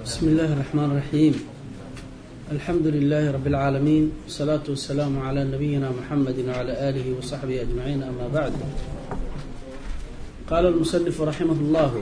بسم الله الرحمن الرحيم. الحمد لله رب العالمين، والصلاة والسلام على نبينا محمد وعلى آله وصحبه أجمعين، أما بعد. قال المصنف رحمه الله: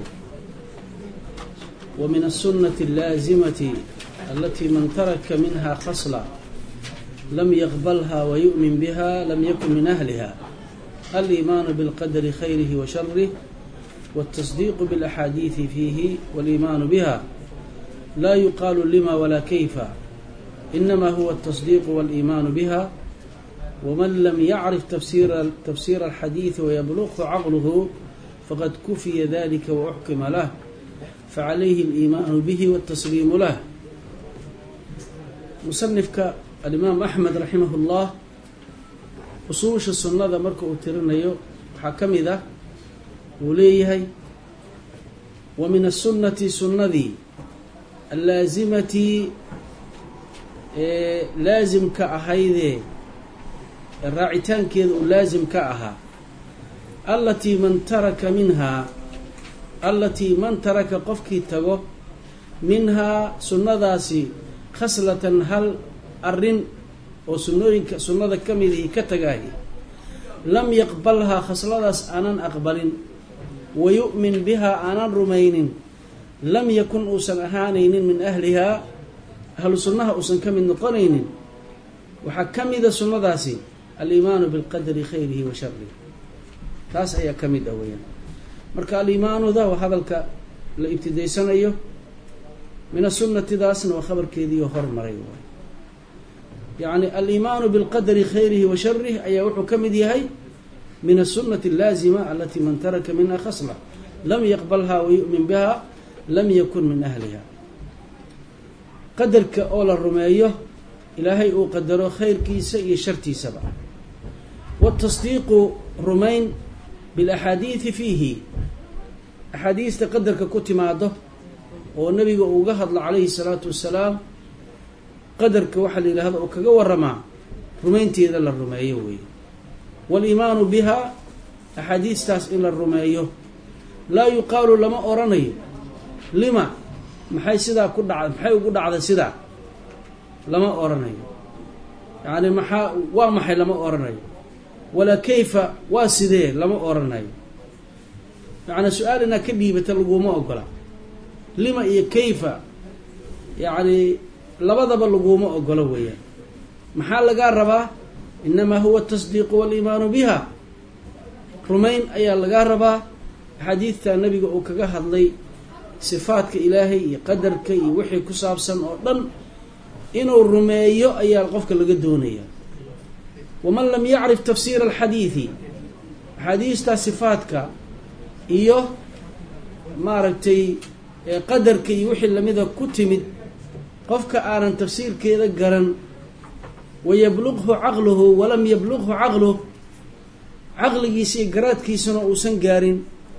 ومن السنة اللازمة التي من ترك منها خصلة لم يقبلها ويؤمن بها لم يكن من أهلها الإيمان بالقدر خيره وشره والتصديق بالأحاديث فيه والإيمان بها، لا يقال لما ولا كيف، إنما هو التصديق والإيمان بها. ومن لم يعرف تفسير الحديث ويبلغه عقله فقد كفي ذلك وأحكم له، فعليه الإيمان به والتسليم له. مصنفك الإمام أحمد رحمه الله usuusha sunnada marka uu tirinayo waxaa ka mid ah uu leeyahay: wa min as-sunnati sunnadii allaazimati laazimka ahaydee raacitaankeeda uu laazim ka ahaa allatii man taraka qofkii tago minhaa sunnadaasi khaslatan hal arrin oo sunnada ka midihii ka tagaahi lam yaqbalhaa khasladaas aanan aqbalin wa yu'min bihaa aanan rumaynin lam yakun uusan ahaanaynin min ahlihaa ahlu sunnaha uusan ka mid noqonaynin. waxaa ka mida sunnadaasi aliimaanu bilqadari khayrihi wa sharihi, taas ayaa ka mid ah weyaan. marka aliimaanuda waa hadalka la ibtidaysanayo, min asunnatidaasna waa khabarkeediioo hormaray waay. yacni aliimaanu bilqadari khayrihi wa sharih ayaa wuxuu ka mid yahay min asunati allaazima alatii man taraka minha khasla lam yaqbalha wa yu'min biha lam yakun min ahliha. qadarka oo la rumeeyo ilaahay uu qadaro khayrkiisa iyo shartiisaba. watasdiiqu rumayn bilaxaadiidi fiihi, axaadiista qadarka ku timaado oo nabiga uu uga hadlo calayhi salaatu wassalaam. qadarka waxaa la yidhahda oo kaga waramaa rumaynteeda la rumeeyo weeye. waaliimaanu bihaa, axaadiistaas in la rumeeyo. laa yuqaalu lama oranayo lima, maxay sidaa ku dhacda, maxay ugu dhacda sidaa, lama oranayo. yacni waa maxay lama oranayo. walaa kayfa, waa sidee lama oranayo. yacni su-aal inaad ka dhiibata laguma ogola. lima iyo kayfa yacni labadaba laguma ogolo weeyaan. maxaa lagaa rabaa? inamaa huwa atasdiiqu waaliimaanu biha, rumayn ayaa lagaa rabaa. axaadiidta nabiga uu kaga hadlay sifaadka ilaahay iyo qadarka iyo wixii ku saabsan oo dhan inuu rumeeyo ayaa qofka laga doonaya. waman lam yacrif tafsiira alxadiidi, axaadiistaa sifaadka iyo maaragtay qadarka iyo wixii lamida ku timid qofka aanan tafsiirkeeda garan, wayabluqhu caqluhu walam yabluqhu caqluh, caqligiisa iyo garaadkiisuna uusan gaarin,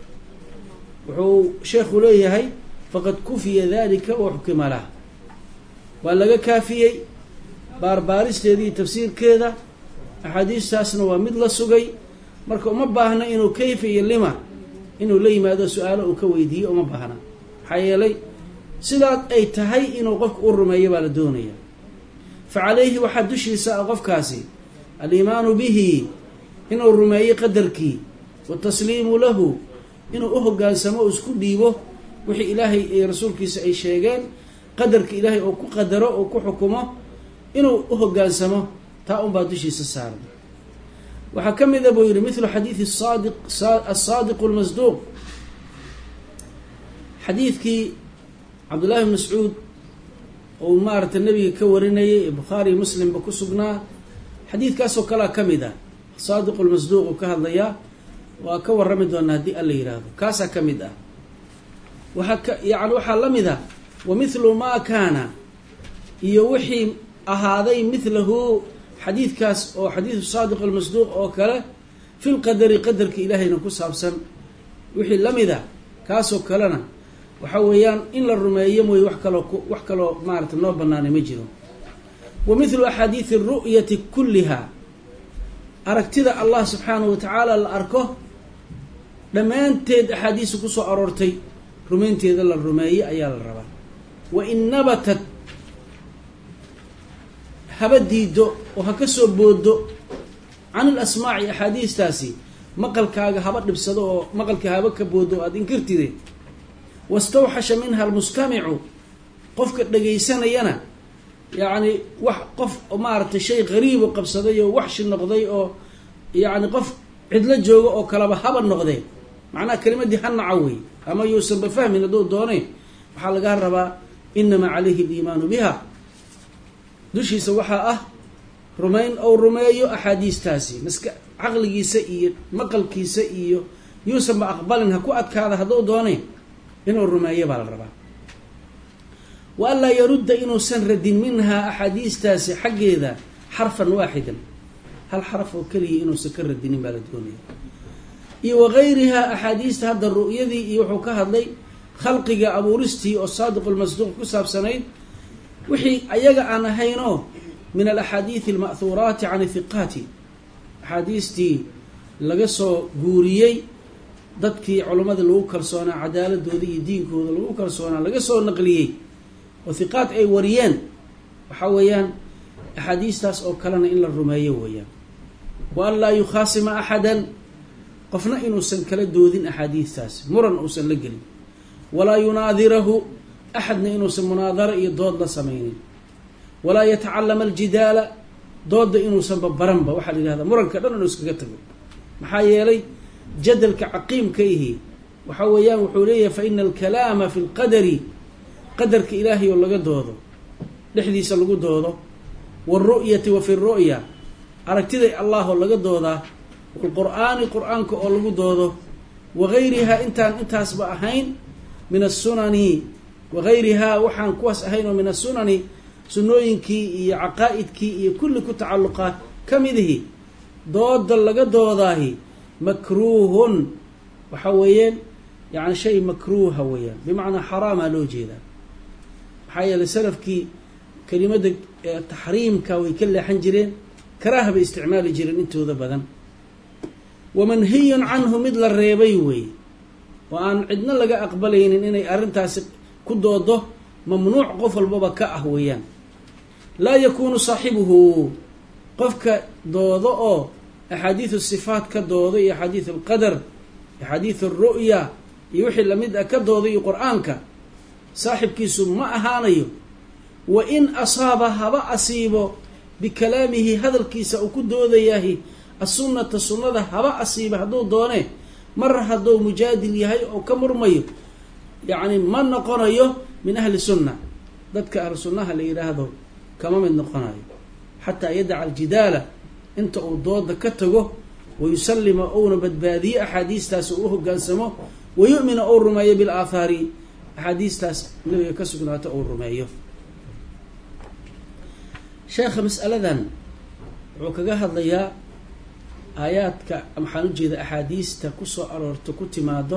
wuxuu sheekhu leeyahay faqad kufiya dalika wa xukima lah, waa laga kaafiyey baarbaaristeeda iyo tafsiirkeeda. axaadiistaasna waa mid la sugay, marka uma baahna inuu kayfa iyo lima inuu la yimaado su-aalo uu ka weydiiyo, uma baahna. maxaa yeelay sidaad ay tahay inuu qofka u rumeeyo baa la doonaya. fa calayhi waxaa dushiisa ah qofkaasi aliimaanu bihi, inuu rumeeyo qadarkii, watasliimu lahu, inuu u hoggaansamo o isku dhiibo wixii ilaahay iyo rasuulkiisa ay sheegeen, qadarka ilaahay oo ku qadaro oo ku xukumo inuu u hoggaansamo, taa unbaa dushiisa saaran. waxaa ka mida buu yidhi mithlu xadiidi asaadiqu lmasduuq, xadiidkii cabdullahi bn mascuud ou maaragtay nabiga ka warinayay ee bukhaari iyo muslimba ku sugnaa. xadiidkaasoo kalea ka mid ah, saadiqu lmasduuq uu ka hadlayaa, waa ka warrami doonaa haddii alla yidhaahdo. kaasaa ka mid ah. waxaa la mid ah wa mithlu maa kaana, iyo wixii ahaaday mithlahu xadiidkaas oo xadiidu saadiq almasduuq oo kale fi lqadari, qadarka ilaahayna ku saabsan wixii la mid ah, kaasoo kalena waxa weeyaan in la rumeeyo mooye wax kaloo maarata noo banaanay ma jiro. wa mithlu axaadiidi ru'yati kulliha, aragtida allah subxaanahu wa tacaala la arko dhammaanteed axaadiisa kusoo aroortay rumaynteeda la rumeeyey ayaa la rabaa. wain nabatat haba diido oo ha ka soo boodo can alasmaaci axaadiistaasi maqalkaaga haba dhibsado oo maqalka haba ka boodo aada inkirtide wastawxasha minha almustamicu qofka dhagaysanayana yacni wax qof maaragtay shay qariibo qabsaday oo waxshi noqday oo yacni qof cidlo jooga oo kaleba haba noqdee macnaha kelimadii ha naca wey ama yuusanba fahmin hadduu doonay waxaa lagaa rabaa inamaa calayhi aliimaanu biha dushiisa waxaa ah rumayn ou rumeeyo axaadiistaasi caqligiisa iyo maqalkiisa iyo yuusanba aqbalin ha ku adkaada hadduu doonay inuu rumeeyo baa la rabaa wa an laa yarudda inuusan radin minhaa axaadiistaasi xaggeeda xarfan waaxidan hal xaraf oo keliya inuusan ka radinin baa la doonaya iyo wagayrihaa axaadiista hadda ru'yadii iyo wuxuu ka hadlay khalqiga abuuristii oo saadiqulmasduuq ku saabsanayd wixii ayaga aan ahaynoo min alaxaadiidi alma'huuraati can hiqaati axaadiistii laga soo guuriyey dadkii culammada lagu kalsoonaa cadaaladooda iyo diinkooda lagu kalsoonaa laga soo naqliyey oo hiqaat ay wariyeen waxaa weeyaan axaadiistaas oo kalena in la rumeeyo weeyaan wa an laa yukhaasima axadan qofna inuusan kala doodin axaadiistaas muran uusan la gelin walaa yunaadirahu axadna inuusan munaadaro iyo dood la samaynin walaa yatacallama aljidaala dooda inuusanba baranba waxaa la yihahdaa muranka dhan inuu iskaga tago maxaa yeelay jadalka caqiimka ihi waxa weeyaan wuxuu leeyahay fa ina alkalaama fi lqadari qadarka ilaahay oo laga doodo dhexdiisa lagu doodo waalru'yati wa fi ru'ya aragtiday allah oo laga doodaa waalqur'aani qur-aanka oo lagu doodo wagayrihaa intaasba ahayn min asunani wagayrihaa waxaan kuwaas ahayn oo min asunani sunnooyinkii iyo caqaa'idkii iyo kulli ku tacalluqa ka midihi dooda laga doodaahi makruuhun waxa weeyaan yani shay makruuha weeyaan bimacnaa xaraamaa loo jeedaa maxaa yeelay salafkii kelimada taxriimka way ka leexan jireen karaaha bay isticmaali jireen intooda badan wamanhiyun canhu mid la reebay weeye oo aan cidna laga aqbalaynin inay arrintaasi ku doodo mamnuuc qof walbaba ka ah weeyaan laa yakuunu saaxibuhu qofka doodo oo axaadiidu sifaat ka doodo iyo axaadiid alqadar axaadiid alru'ya iyo wixii lamid ah ka doodo iyo qur-aanka saaxibkiisu ma ahaanayo wa in asaaba haba asiibo bikalaamihi hadalkiisa uu ku doodayahi assunnata sunnada haba asiiba hadduu doone mar hadduu mujaadil yahay oo ka murmayo yacni ma noqonayo min ahli sunna dadka ahlu sunnaha la yidhaahdo kama mid noqonayo xataa yadaca aljidaala inta uu dooda ka tago wayusallima ouna badbaadiye axaadiistaas u hogaansamo wayu'mina ou rumeeyo bilaahaari axaadiistaas nabiga ka sugnaata ou rumeeyo sheekha mas'aladan wuxuu kaga hadlayaa aayaadka waxaan ujeeda axaadiista kusoo aroorto ku timaado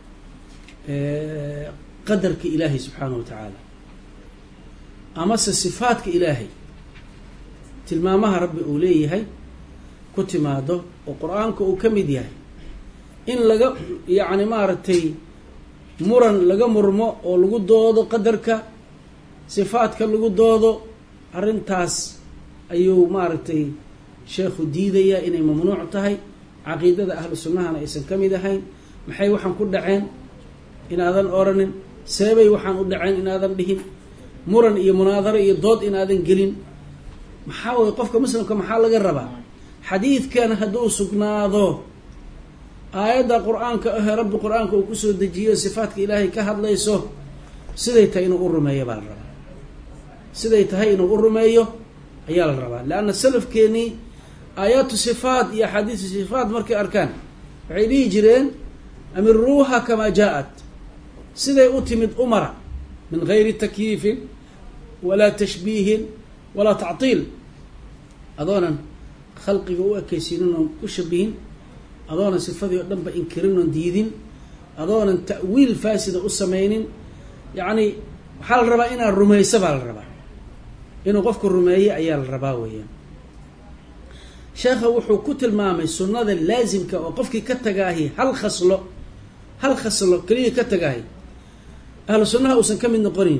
qadarka ilaahay subxaanahu wa tacaala amase sifaadka ilaahay tilmaamaha rabbi uu leeyahay ku timaado oo qur-aanka uu ka mid yahay in laga yacni maaragtay muran laga murmo oo lagu doodo qadarka sifaadka lagu doodo arrintaas ayuu maaragtay sheekhu diidayaa inay mamnuuc tahay caqiidada ahlu sunnahana aysan ka mid ahayn maxay waxaan ku dhaceen inaadan oranin seebay waxaan u dhaceen inaadan dhihin muran iyo munaadaro iyo dood inaadan gelin maxaa way qofka muslimka maxaa laga rabaa xadiidkan hadduu sugnaado aayadda qur-aanka ahee rabbi qur-aanka uu kusoo dejiyo sifaadka ilaahay ka hadlayso siday tahay inuu u rumeeyo baa la rabaa siday tahay inuu u rumeeyo ayaa la rabaa leanna salafkeenii aayaatu sifaat iyo axaadiisu sifaat markay arkaan waxay dhihi jireen amiruuha kamaa jaa-at siday u timid umara min gayri takyiifin walaa tashbiihin walaa tactiil adoonan khalqiga u ekaysiinin oon ku shabihin adoonan sifadii oo dhanba inkirin oon diidin adoonan ta'wiil faasida u samaynin yacni waxaa la rabaa inaad rumayso baa la rabaa inuu qofku rumeeye ayaa la rabaa weeyaan sheekha wuxuu ku tilmaamay sunnada laasimka oo qofkii ka tagaahi hal khaslo keliya ka tagaahi ahlu sunnaha uusan ka mid noqonaynin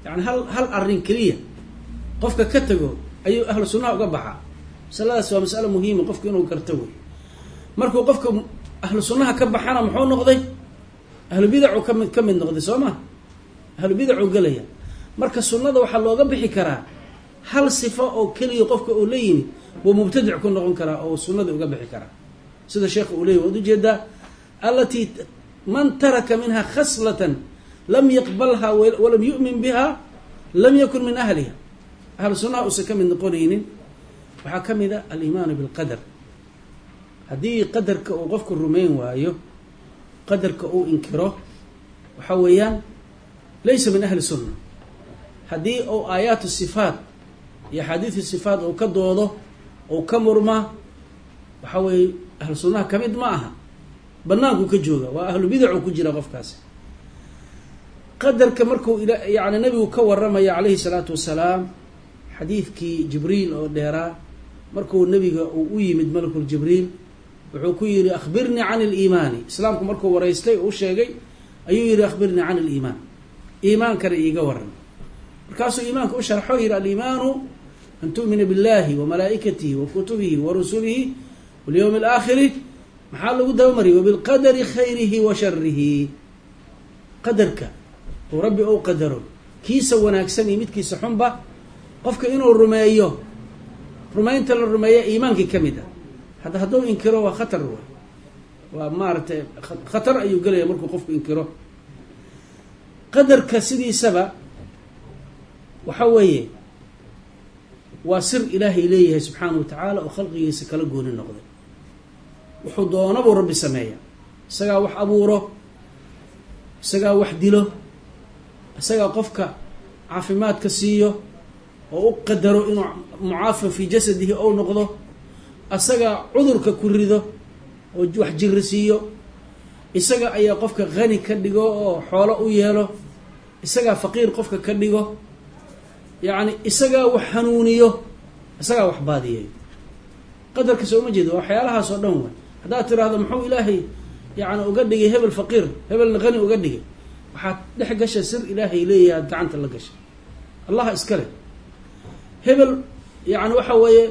يعني هل أرين كلية قفك كتجو أي أهل السنة وقبحة مسألة سواء مسألة مهمة قفك إنه كرتوي مركو قفك أهل السنة كبحنا محون نقضي أهل البدع كم من نقضي سوما أهل البدع وقليا مركز السنة وحل وقبحي كرا هل صفة أو كلية قفك أولين ومبتدع كن نقول كرا أو السنة وقبحي كرا سيد الشيخ أولي ودو جدا التي من ترك منها خصلة لم يقبلها ولم يؤمن بها لم يكن من أهلها أهل السنة أسكم من نقولين وحكم ذا الإيمان بالقدر هذه قدر كأوقفك الرومين وأيه قدر كأو إنكره وحويان ليس من أهل السنة هذه أو آيات الصفات يا حديث الصفات أو كدوضه أو كمرمى وحوي أهل السنة كمد معها بناكو كجوغا وأهل بدع كجرا قفكاس قدر كمركو يعني نبي كورما عليه الصلاة والسلام حديث كي جبريل أو ديرا مركو النبي ويمد ملك الجبريل وحكو يري أخبرني عن الإيمان إسلامكم مركو ورئيستي أو شيء أيو يري أخبرني عن الإيمان إيمان كرئي قورن مركاسو إيمانك أشرحو يري الإيمان أن تؤمن بالله وملائكته وكتبه ورسله واليوم الآخر محل قد أمري وبالقدر خيره وشره قدرك وربي أو قدره كيسا وناكسني ميت كيسا حنبا قفك إنه الرمائيو رمائين تل الرمائية إيمانك كمدا هذا هدو إنكره وخطر ومارت خطر أيو قال يمركو قفك إنكره قدرك سيدي سبا وحويه وسر إلهي إليه سبحانه وتعالى وخلقه سكالقون النقض وحضون أبو رب السمايا سقا وح أبوره سقا وح ديله سقا قفك عافمات كسيه وأقدره إنه معافى في جسده أو نقضه أسقا عذرك كرده وح جرسيه إسقا أي قفك غني كدقه حوله يهله إسقا فقير قفك كدقه يعني إسقا وحنونيه إسقا وحباديه قدرك سوى مجد وحيالها صدوم هذا ترى هذا محو إلهي يعني أقدقي هبل فقير هبل غني أقدقي وحات لحقش سر إلهي إليه أنت عنت اللقش الله إسكاله هبل يعني وحوي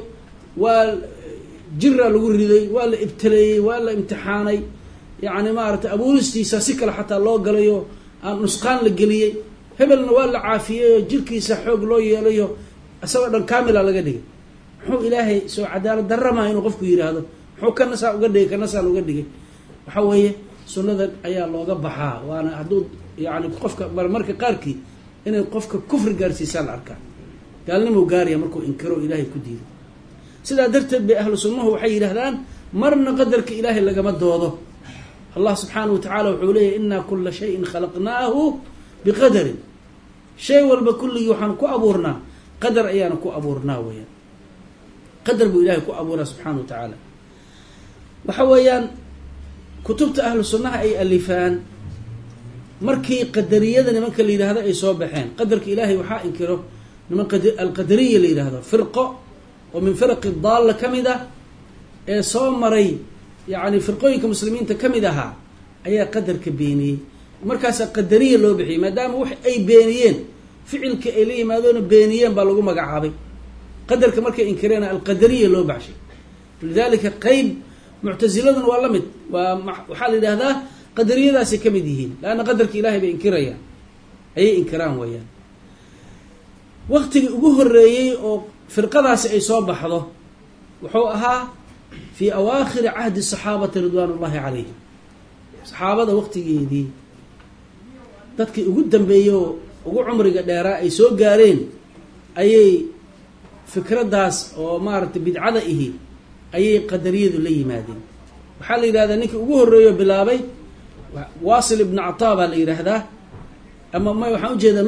والجرة لقردي ولا ابتلي ولا امتحاني يعني ما أردت أبولستي ساسكال حتى الله قاليه نسقان لقليه هبل ولا عافية جلكي سحوق لوي ليه أسوأ كامل على قدقي محو إلهي سو عدالة درما إنه قفكو يري هذا محو كنسا وقدقي كنسا وقدقي وحوي سنة أيا الله قبحها وأنا حدود يعني قفك مرمرك قاركي إنه قفك كفر قارسي سال أركان قال نمو قاريا مركو إنكروا إلهي كديد سيدا درتب بأهل سنه وحي لهلان مرنا قدرك إلهي اللي قمد وضه الله سبحانه وتعالى وحوليه إنا كل شيء خلقناه بقدر شيء والبكل يوحن كو أبورنا قدر أيانا كو أبورنا ويا قدر بإلهي كو أبورنا سبحانه وتعالى وحويان كتبت أهل السنة أي ألفان مركي قدرية نمك اللي هذا أي صوبحين قدرك إلهي وحا إنكره نمك القدرية اللي هذا فرقة ومن فرق الضالة كمدة أي صومري يعني فرقوين كمسلمين تكمدها أي قدر كبيني مركز القدرية اللي بحي ما دام وح أي بينيين فعل كإليه ما دون بينيين بالغو مقعابي قدر كمركز إنكرنا القدرية اللي بحشي لذلك قيب معتزلة ولمد وحال هذا قدرية ذا سكمديهين لأن قدرك إلهي بإنكريا أي إنكران ويان وقت أبوه الرئي فرقة ذا سيصاب بحضه وحوقها في أواخر عهد الصحابة رضوان الله عليهم صحابة وقت يدي dadkii ugu dambeeyo ugu cumriga dheeraa ay soo gaareen ayay fikradaas oo maartay bidcada ihi ayay qadariyadu la yimaadeen waxa la yiraahdaa ninkii ugu horeeyo bilaabay Wasil ibn Ataba la yiraahdaa ama ma waxa u jeedaa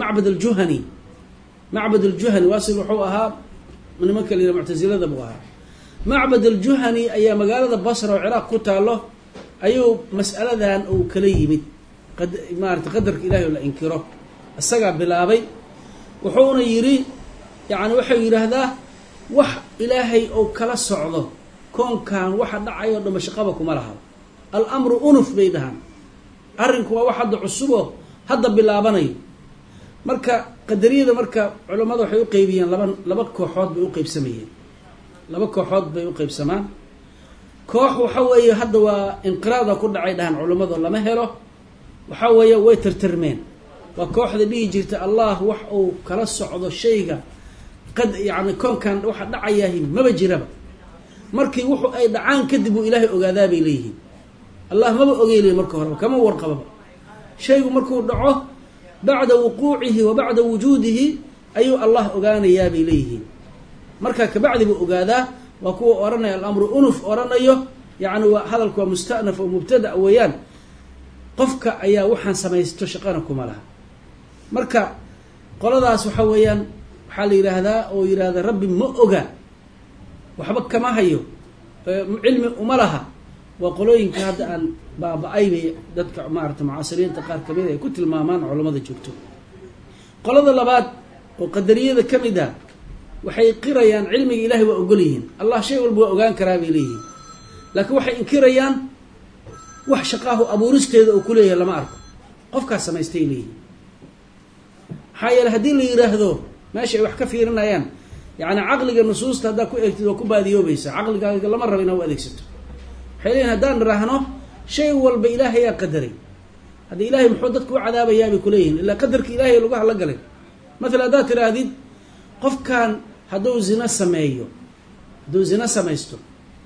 Ma'bad al-Juhani Wasil wuxuu ahaa nimanka la mu'tazilada buu ahaa Ma'bad al-Juhani ayaa magaalada Basra oo Iraq ku taalo ayuu mas'aladan uu kala yimid قد ما قدرك إلهي ولا إنكره السجع بلابي وحونا يري يعني وحي يري هذا وح إلهي أو كلا الصعدة كون كان واحد دعي ولا مشقبكم لها الأمر أنف بيدها أرنك واحد عصبه هذا بلابني marka qadariyada marka culimadu waxay u qaybiyeen laba kooxood bay u qaybsamayeen laba kooxood bay u qaybsamaan koox waxa weeye hadda waa inqiraada ku dhacay dhahan culimadu lama helo waxa weeye way tirtirmeen waa kooxda dhihi jirta allah wax uu kala socdo shayga qad yani koonkan waxa dhacayahay maba jiraba markii wuxuu ay dhacaan kadib uu ilaahay ogaadaa bay leeyihiin allah maba ogeylay marka hore kama warqababa shaygu markuu dhaco bacda wuquucihi wa bacda wujuudihi ayuu allah ogaanayaa bay leeyihiin marka kabacdi buu ogaadaa waa kuwa oranaya al-amru unuf oranayo yani waa hadalku waa mustanaf oo mubtada weeyaan qofka ayaa waxaan samaysto shaqana kuma laha marka qoladaas waxa weeyaan waxaa la yidhaahdaa oo yidhahda rabbi ma oga waxba kama hayo cilmi uma laha waa qolooyinka hadda aan baaba-ay bay dadka maarata mucaasiriinta qaar kamid ay ku tilmaamaan culamada joogto qolada labaad oo qadariyada ka mid ah waxay qirayaan cilmiga ilahay waa ogol yihiin allah shay walba waa ogaan karaa bay leeyihiin laakiin waxay inkirayaan wax shaqaahu abuuristeeda oo kuleeyahay lama arko qofkaas samaystay leeyihiin maxaa yeele haddii la yidhaahdo meesha ay wax ka fiirinayaan yani caqliga nusuusta haddaa ku eegtid waa ku baadiyoobaysa caqligaaga lama rabo inaa u adeegsato waxay leeyihin haddaan raahno shay walba ilaahayaa qadaray haddii ilaahay muxuu dadku u cadaabayaa bay kuleeyihin ilaa qadarka ilaahay lagu hala galay matala haddaad tidhaahdid qofkan hadduu zina samaysto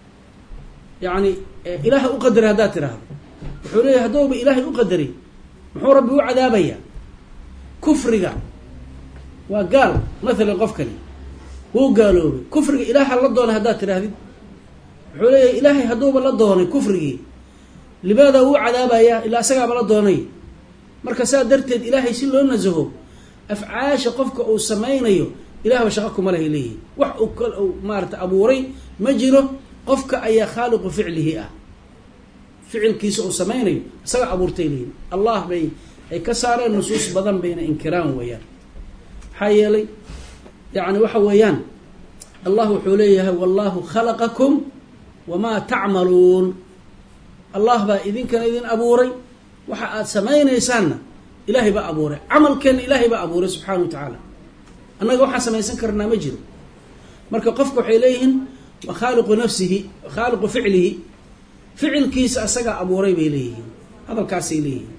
yani ilaaha u qadaray haddaad tidhaahdo wuxuu leeyahay haddouba ilaahay u qadaray muxuu rabbi u cadaabayaa kufriga waa gaal mathalan qofkani wuu gaaloobay kufriga ilaaha la doonay haddaad tidhaahdid wuxuu leeyahay ilaahay hadduuba la doonay kufrigii limaada uu cadaabayaa ilaa isagaaba la doonay marka saa darteed ilaahay si loo nasaho afcaasha qofka uu samaynayo ilahba shaqo kuma lahay leeyihin wax uu maarata abuuray ma jiro qofka ayaa khaaliqu ficlihi ah ficilkiisa uu samaynayo isaga abuurtay leeyihin allah bay ay ka saareen nusuus badan bayna inkiraan weeyaan maxaa yeelay yani waxa weeyaan allah wuxuu leeyahay wallahu khalaqakum wamaa tacmaluun allah baa idinkana idin abuuray waxa aad samaynaysaanna ilaahay baa abuuray camalkeena ilaahay baa abuuray subxaana wa tacaala annaga waxaan samaysan karnaa ma jiro marka qofka waxay leeyihiin wa khaaliqu nafsihi khaaliqu ficlihi ficilkiisa asagaa abuuray bay leeyihiin hadalkaasay leeyihiin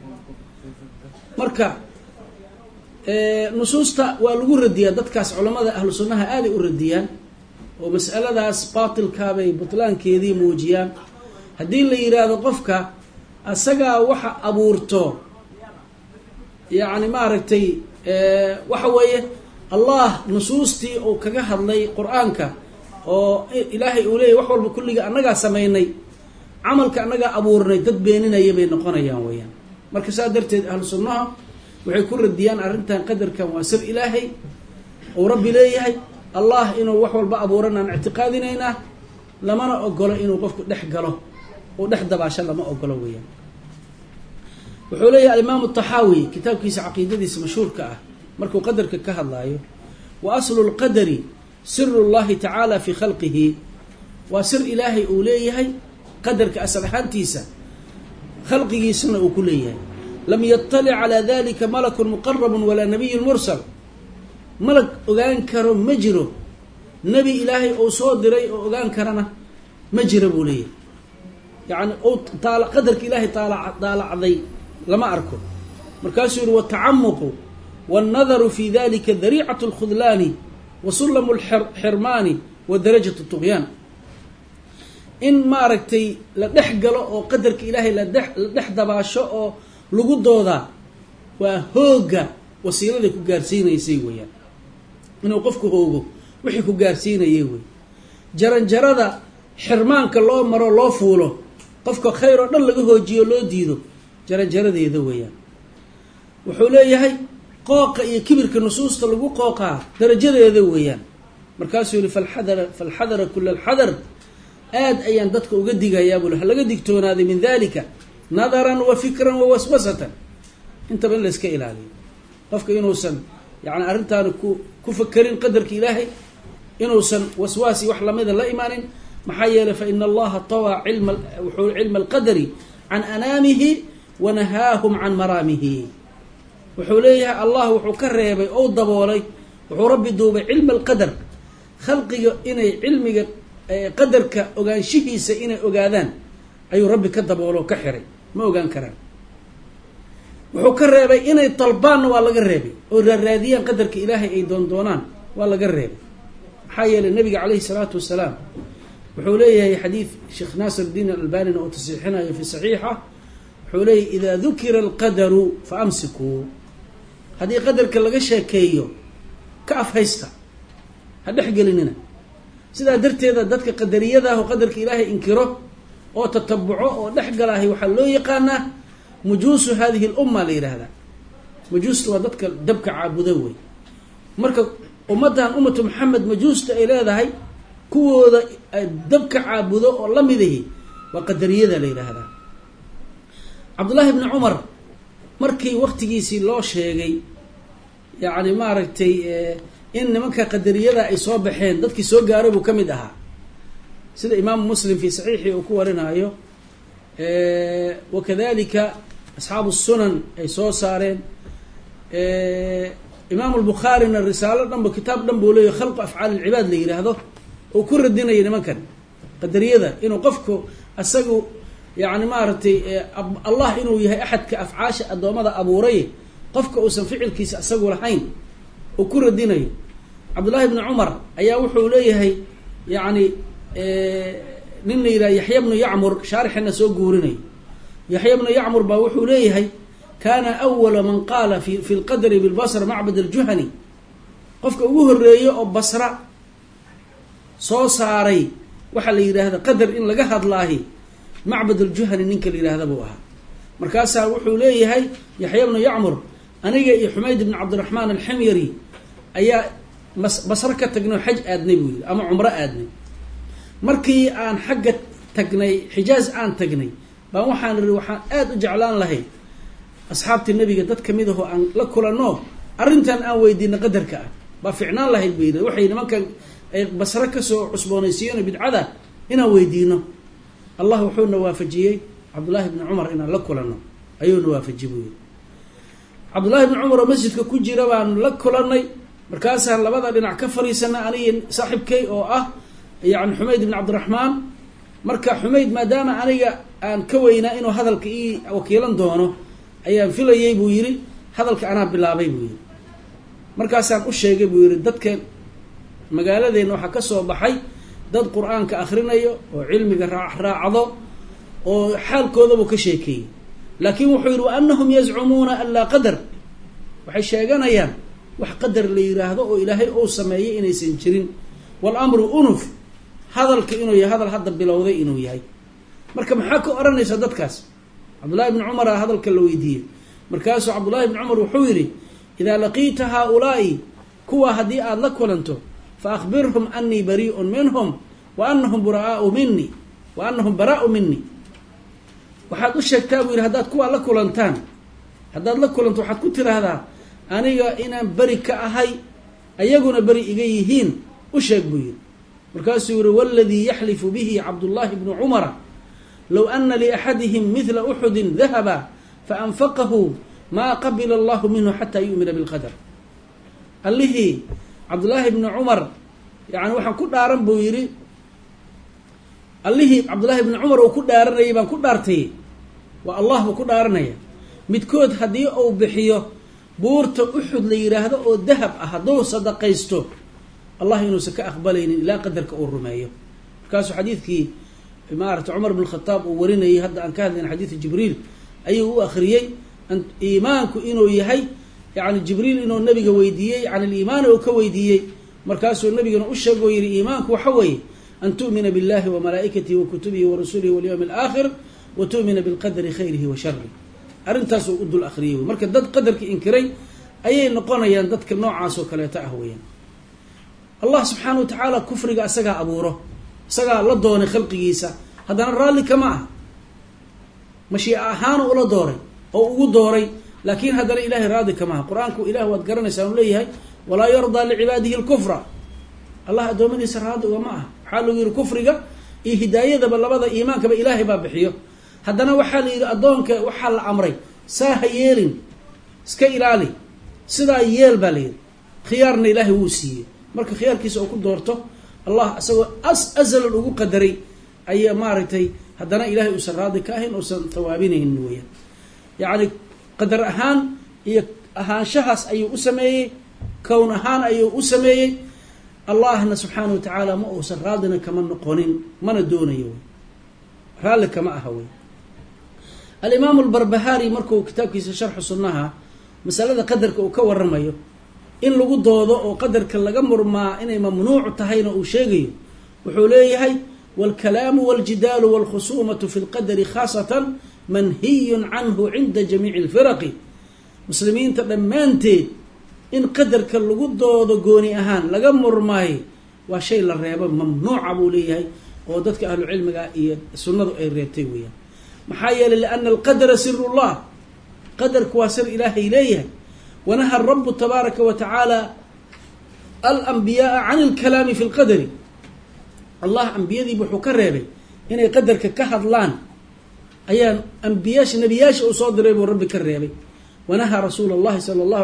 marka nusuusta waa lagu radiyaa dadkaas culamada ahlu sunnaha aaday u radiyaan oo mas'aladaas baatilkaabay butlaankeedii muujiyaan haddii la yidhaahdo qofka asagaa waxa abuurto yani maaragtay waxa weeye allah nusuustii uu kaga hadlay qur-aanka oo ilaahay uu leeyahy wax walba kulliga annagaa samaynay camalka annagaa abuurnay dad beeninaya bay noqonayaan weeyaan marka saa darteed ahlu sunnaha waxay ku radiyaan arrintan qadarkan waa sir ilaahay uu rabbi leeyahay allah inuu wax walba abuuran aan ictiqaadinaynaa lamana ogolo inuu qofku dhex galo oo dhex dabaasho lama ogolo weeyaan wuxuu leeyahay alimaamu taxaawi kitaabkiisa caqiidadiisa mashhuurka ah markuu qadarka ka hadlaayo wa aslu lqadari siru llahi tacaala fii khalqihi waa sir ilaahay uu leeyahay qadarka asal ahaantiisa khalqigiisana uu ku leeyahay lam yaطalic calaa dalika malakun muqarabun walaa nabiyun mursal malag ogaan karo ma jiro nebi ilaahay uu soo diray oo ogaan karana ma jira buu leeyahay yani qadarka ilaahay daalacday lama arko markaasuu yihi watacamuqu wاnnadaru fi dalika dariicat اlkhudlaani wa sullamu اlxirmaani wa darajat الطuqyaan in maaragtay la dhex galo oo qadarka ilaahay la dhex dabaasho oo lagu doodaa waa hooga wasiiladay ku gaarsiinaysay weeyaan inuu qofku hoogo wixii ku gaarsiinayay wey jaranjarada xirmaanka loo maro loo fuulo qofka khayr oo dhan laga hoojiyo loo diido jaranjaradeeda weeyaan wuxuu leeyahay qooqa iyo kibirka nusuusta lagu qooqaa darajadeeda weeyaan markaasuu yihi falxadara kula alxadar aad ayaan dadka uga digayaa buu ha laga digtoonaaday min dalika nadaran wa fikran wa waswasatan intaba in la iska ilaaliyo qofka inuusan yani arrintaana ku fakerin qadarka ilaahay inuusan waswaasi wax lamida la imaanin maxaa yeelay fa ina allaha tawaa wuxuu cilma alqadari can anaamihi wa nahaahum can maraamihi wuxuu leeyahay allah wuxuu ka reebay oo daboolay wuxuu rabbi duubay cilmi alqadar khalqiga inay cilmiga qadarka ogaanshihiisa inay ogaadaan ayuu rabbi ka daboolo ka xiray ma ogaan karaan wuxuu ka reebay inay dalbaanna waa laga reebay oo raadiyaan qadarka ilaahay ay doondoonaan waa laga reebay maxaa yeelay nabiga calayhi salaatu wasalaam wuxuu leeyahay xadiid sheekh naasir diin alalbanina oo tasiixinayo fi saxiixa wuxuu leeyahay idaa dukira alqadaru fa amsikuu haddii qadarka laga sheekeeyo ka afhaysta ha dhexgelinina sidaa darteeda dadka qadariyada ah oo qadarka ilaahay inkiro oo tatabuco oo dhexgalaahay waxaa loo yaqaanaa mujuusu hadihi lumma la yidhaahdaa majuusta waa dadka dabka caabuda wey marka ummaddan ummatu maxamed majuusta ay leedahay kuwooda dabka caabudo oo la midahi waa qadariyada la yidhaahdaa cabdullaahi bni cumar markii waktigiisii loo sheegay yacni maaragtay in nimanka qadariyada ay soo baxeen dadkii soo gaaray buu ka mid ahaa sida imaamu muslim fi saxiixii uu ku warinaayo wakadalika asxaabu sunan ay soo saareen imaamu lbukhaarina risaalo dhanba kitaab dhan buu leeyahy khalqu afcaal ilcibaad la yidhaahdo oo ku radinaya nimankan qadariyada inuu qofku isagu yani maaragtay allah inuu yahay axadka afcaasha addoommada abuuray qofka uusan ficilkiisa isagu lahayn oo ku radinayo cabdullaahi bni cumar ayaa wuxuu leeyahay yani nin la yidhaha yaxya bnu yacmur shaarixina soo guurinayo yaxya bnu yacmur baa wuxuu leeyahay kaana awala man qaala fi lqadri bilbasra macbad aljuhani qofka ugu horeeyo oo basra soo saaray waxaa la yidhaahda qadar in laga hadlaahi macbad aljuhani ninka la yidhaahda buu ahaa markaasaa wuxuu leeyahay yaxya bnu yacmur aniga iyo xumayd ibn cabdiraxmaan alximyari ayaa basro ka tagnay xaj aadnay buu yidhi ama cumro aadnay markii aan xagga tagnay xijaaz aan tagnay baan waxaan iri waxaan aada u jeclaan lahay asxaabtii nabiga dad kamid ahoo aan la kulanno arrintan aan weydiino qadarka ah baa ficnaan lahayd bay yidhi waxay nimankan ay basro kasoo cusboonaysiiyeen bidcada inaan weydiino allah wuxuuna waafajiyey cabdullaahi bni cumar inaan la kulanno ayuuna waafajiyey buu yidhi cabdullaahi bni cumar oo masjidka ku jira baanu la kulannay markaasaan labada dhinac ka fariisana aniga saaxiibkay oo ah yani xumayd ibn cabdiraxmaan marka xumayd maadaama aniga aan ka weynaa inuu hadalka ii wakiilan doono ayaan filayey buu yidhi hadalka anaa bilaabay buu yidhi markaasaan u sheegay buu yidhi dadka magaaladeenna waxaa ka soo baxay dad qur-aanka akhrinayo oo cilmiga raacdo oo xaalkoodabuu ka sheekeeyey laakiin wuxuu yidhi wa anahum yazcumuuna an laa qadar waxay sheeganayaan wax qadar la yidhaahdo oo ilaahay ou sameeyey inaysan jirin waalamru unuf hadalka inuu yahay hadal hadda bilowday inuu yahay marka maxaa ka odhanaysa dadkaas cabdullahi bni cumara hadalka la weydiiyey markaasuu cabdullahi bni cumar wuxuu yidhi idaa laqiita haaulaa'i kuwa haddii aada la kulanto fa akhbirhum anii barii'un minhum wa anahum buraau minii wa anahum baraa'u minii waxaad u sheegtaa buu yidhi haddaad kuwaa la kulantaan haddaad la kulanto waxaad ku tiraahdaa aniga inaan beri ka ahay ayaguna beri iga yihiin u sheeg buu yidhi markaasuu yihi waladii yaxlifu bihi cabdullaahi bnu cumara low ana liaxadihim midla uxudin dahaba faanfaqahu maa qabila allahu minhu xataa yu'mina bilqadar allihii cabdullaahi bni cumar yani waxaan ku dhaaran buu yidhi allihii cabdullaahi bni cumar uu ku dhaaranayay baan ku dhaartay waa allah buu ku dhaaranaya midkood haddii uu bixiyo buurta uxud la yidhaahdo oo dahab ah hadduu sadaqaysto allah inuusan ka aqbalaynin ilaa qadarka uu rumeeyo markaasuu xadiidkii maarata cumar bn khataab uu warinayay hadda aan ka hadlayna xadiidu jibriil ayuu u akhriyey iimaanku inuu yahay yani jibriil inuu nabiga weydiiyey can iliimaani uu ka weydiiyey markaasuu nabigana u sheegoo yihi iimaanku waxa weeye an tu'mina biاllahi wa malaa'ikatihi wa kutubihi wa rasulihi walyawmi alaakhir wa tu'mina bilqadri khayrihi wa sharih arrintaasuu u dul akhriyey marka dad qadarka inkiray ayay noqonayaan dadka noocaas oo kaleeto ah weeyaan allah subxaana wa tacaala kufriga isagaa abuuro isagaa la doonay khalqigiisa haddana raalli kama ah mashiica ahaanu ula dooray oo ugu dooray laakiin haddana ilahay raadi kama aha qur-aanku ilah waad garanaysaa u leeyahay walaa yardaa licibaadihi lkufra allah addoommadiisa raadi ugama aha waxaa lagu yihi kufriga iyo hidaayadaba labada iimaankaba ilaahay baa bixiyo haddana waxaa la yidhi addoonka waxaa la amray saa ha yeelin iska ilaali sidaa yeel baa la yidhi khiyaarna ilaahay wuu siiyey marka khiyaarkiisa oo ku doorto allah isagoo azalan ugu qadaray ayaa maaragtay haddana ilaahay uusan raadi ka ahayn uusan tawaabinaynin weeyaan yacni qadar ahaan iyo ahaanshahaas ayuu u sameeyey kown ahaan ayuu u sameeyey allahna subxaanahu wa tacaala ma uusan raadina kama noqonin mana doonayo wey raalli kama aha wey alimaamu albarbahaari markuu kitaabkiisa sharxu sunnaha masalada qadarka uu ka waramayo in lagu doodo oo qadarka laga murmaa inay mamnuucu tahayna uu sheegayo wuxuu leeyahay waalkalaamu waaljidaalu waalkhusuumatu fi lqadari khaasatan manhiyun canhu cinda jamiici alfiraqi muslimiinta dhammaanteed in qadarka lagu doodo gooni ahaan laga murmaayo waa shay la reebo mamnuuca buu leeyahay oo dadka ahlu cilmiga iyo sunnadu ay reebtay weeyaan maxaa yeelay liana alqadara sirullah qadarku waa sir ilaahay leeyahay wanaha rabu tabaaraka wa tacaala alanbiyaaa can alkalaami fi lqadari allah ambiyadiiba wuxuu ka reebay inay qadarka ka hadlaan ayaa nebiyaasha uu soo diray buu rabbi ka reebay wanahaa rasuulu llahi sala allahu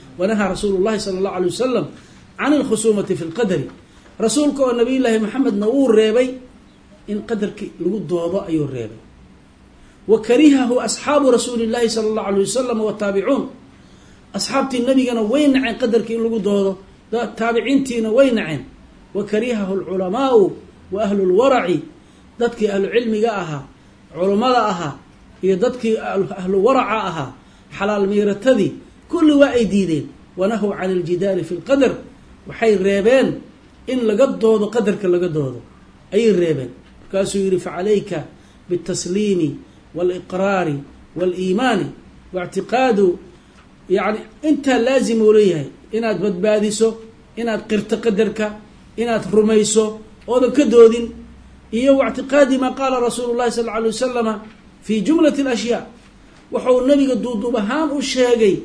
alay wasalam can alkhusuumati fi lqadari rasuulka oo nabiy llaahi maxamedna wuu reebay in qadarkii lagu doodo ayuu reebay wa karihahu asxaabu rasuuli llahi sala allahu alay wasalam wataabicuun asxaabtii nabigana way naceen qadarkii in lagu doodo taabiciintiina way naceen wa karihahu alculamaau wa ahlu lwaraci dadkii ahlu cilmiga ahaa culummada ahaa iyo dadkii ahlu waraca ahaa xalaal miiratadii kulli waa ay diideen wanahow can aljidaali fi lqadar waxay reebeen in laga doodo qadarka laga doodo ayay reebeen markaasuu yihi facalayka biاtasliimi wاliqraari wاliimaani waاctiqaadu yani intaa laazim uu leeyahay inaad badbaadiso inaad qirto qadarka inaad rumayso oodan ka doodin iyo waاctiqaadi maa qaala rasuulu llahi sal lla alay wasalama fi jumlati اlashyaa wuxuu nabiga duuduub ahaan u sheegay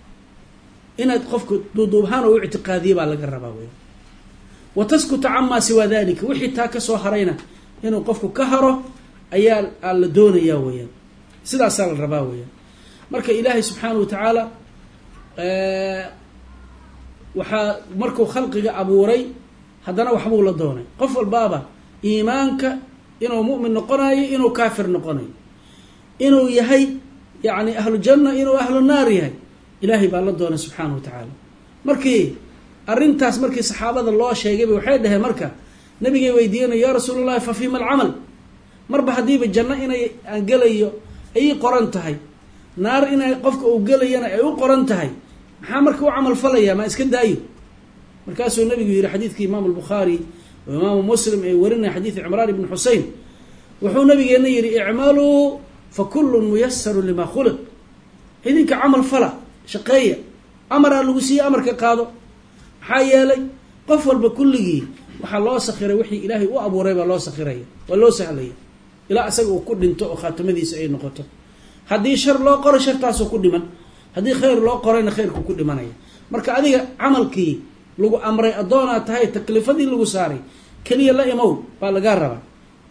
inaad qofku duuduub ahaan oo u ictiqaadiye baa laga rabaa weya wa taskuta camaa siwaa dalika wixii taa ka soo harayna inuu qofku ka haro ayaa la doonayaa weeyaan sidaasaa la rabaa weeyaan marka ilaahay subxaanahu wa tacaala waxaa markuu khalqiga abuuray haddana waxbuu la doonay qof walbaaba iimaanka inuu mu'min noqonayo inuu kaafir noqonayo inuu yahay yacni ahlu janna inuu ahlu naar yahay ilaahay baa la doonay subxaanahu wa tacaala markii arrintaas markii saxaabada loo sheegayba waxay dhaheen marka nabigay weydiinaya yaa rasuul allahi fa fiima alcamal marba haddiiba janno inay aan gelayo ay qoran tahay naar inay qofka uu gelayana ay u qoran tahay maxaa marka u camal falaya maa iska daayo markaasuu nabigu yihi xadiidkii imaamu albukhaari oo imaamu muslim ay warinaya xadiidi cimraan ibni xusein wuxuu nabigeena yihi icmaluu fakullun muyasaru lima khuliq idinka camal fala shaqeeya amaraa lagu siiye amarka qaado maxaa yeelay qof walba kulligii waxaa loo sakhiray wixii ilaahay u abuuray baa loo sakhiraya waa loo sahlaya ilaa asaga uu ku dhinto oo khaatimadiisa ay noqoto haddii shar loo qoro shartaasuu ku dhiman haddii khayr loo qorayna khayrku ku dhimanaya marka adiga camalkii lagu amray addoonaa tahay taklifadii lagu saaray keliya la imow baa lagaa rabaa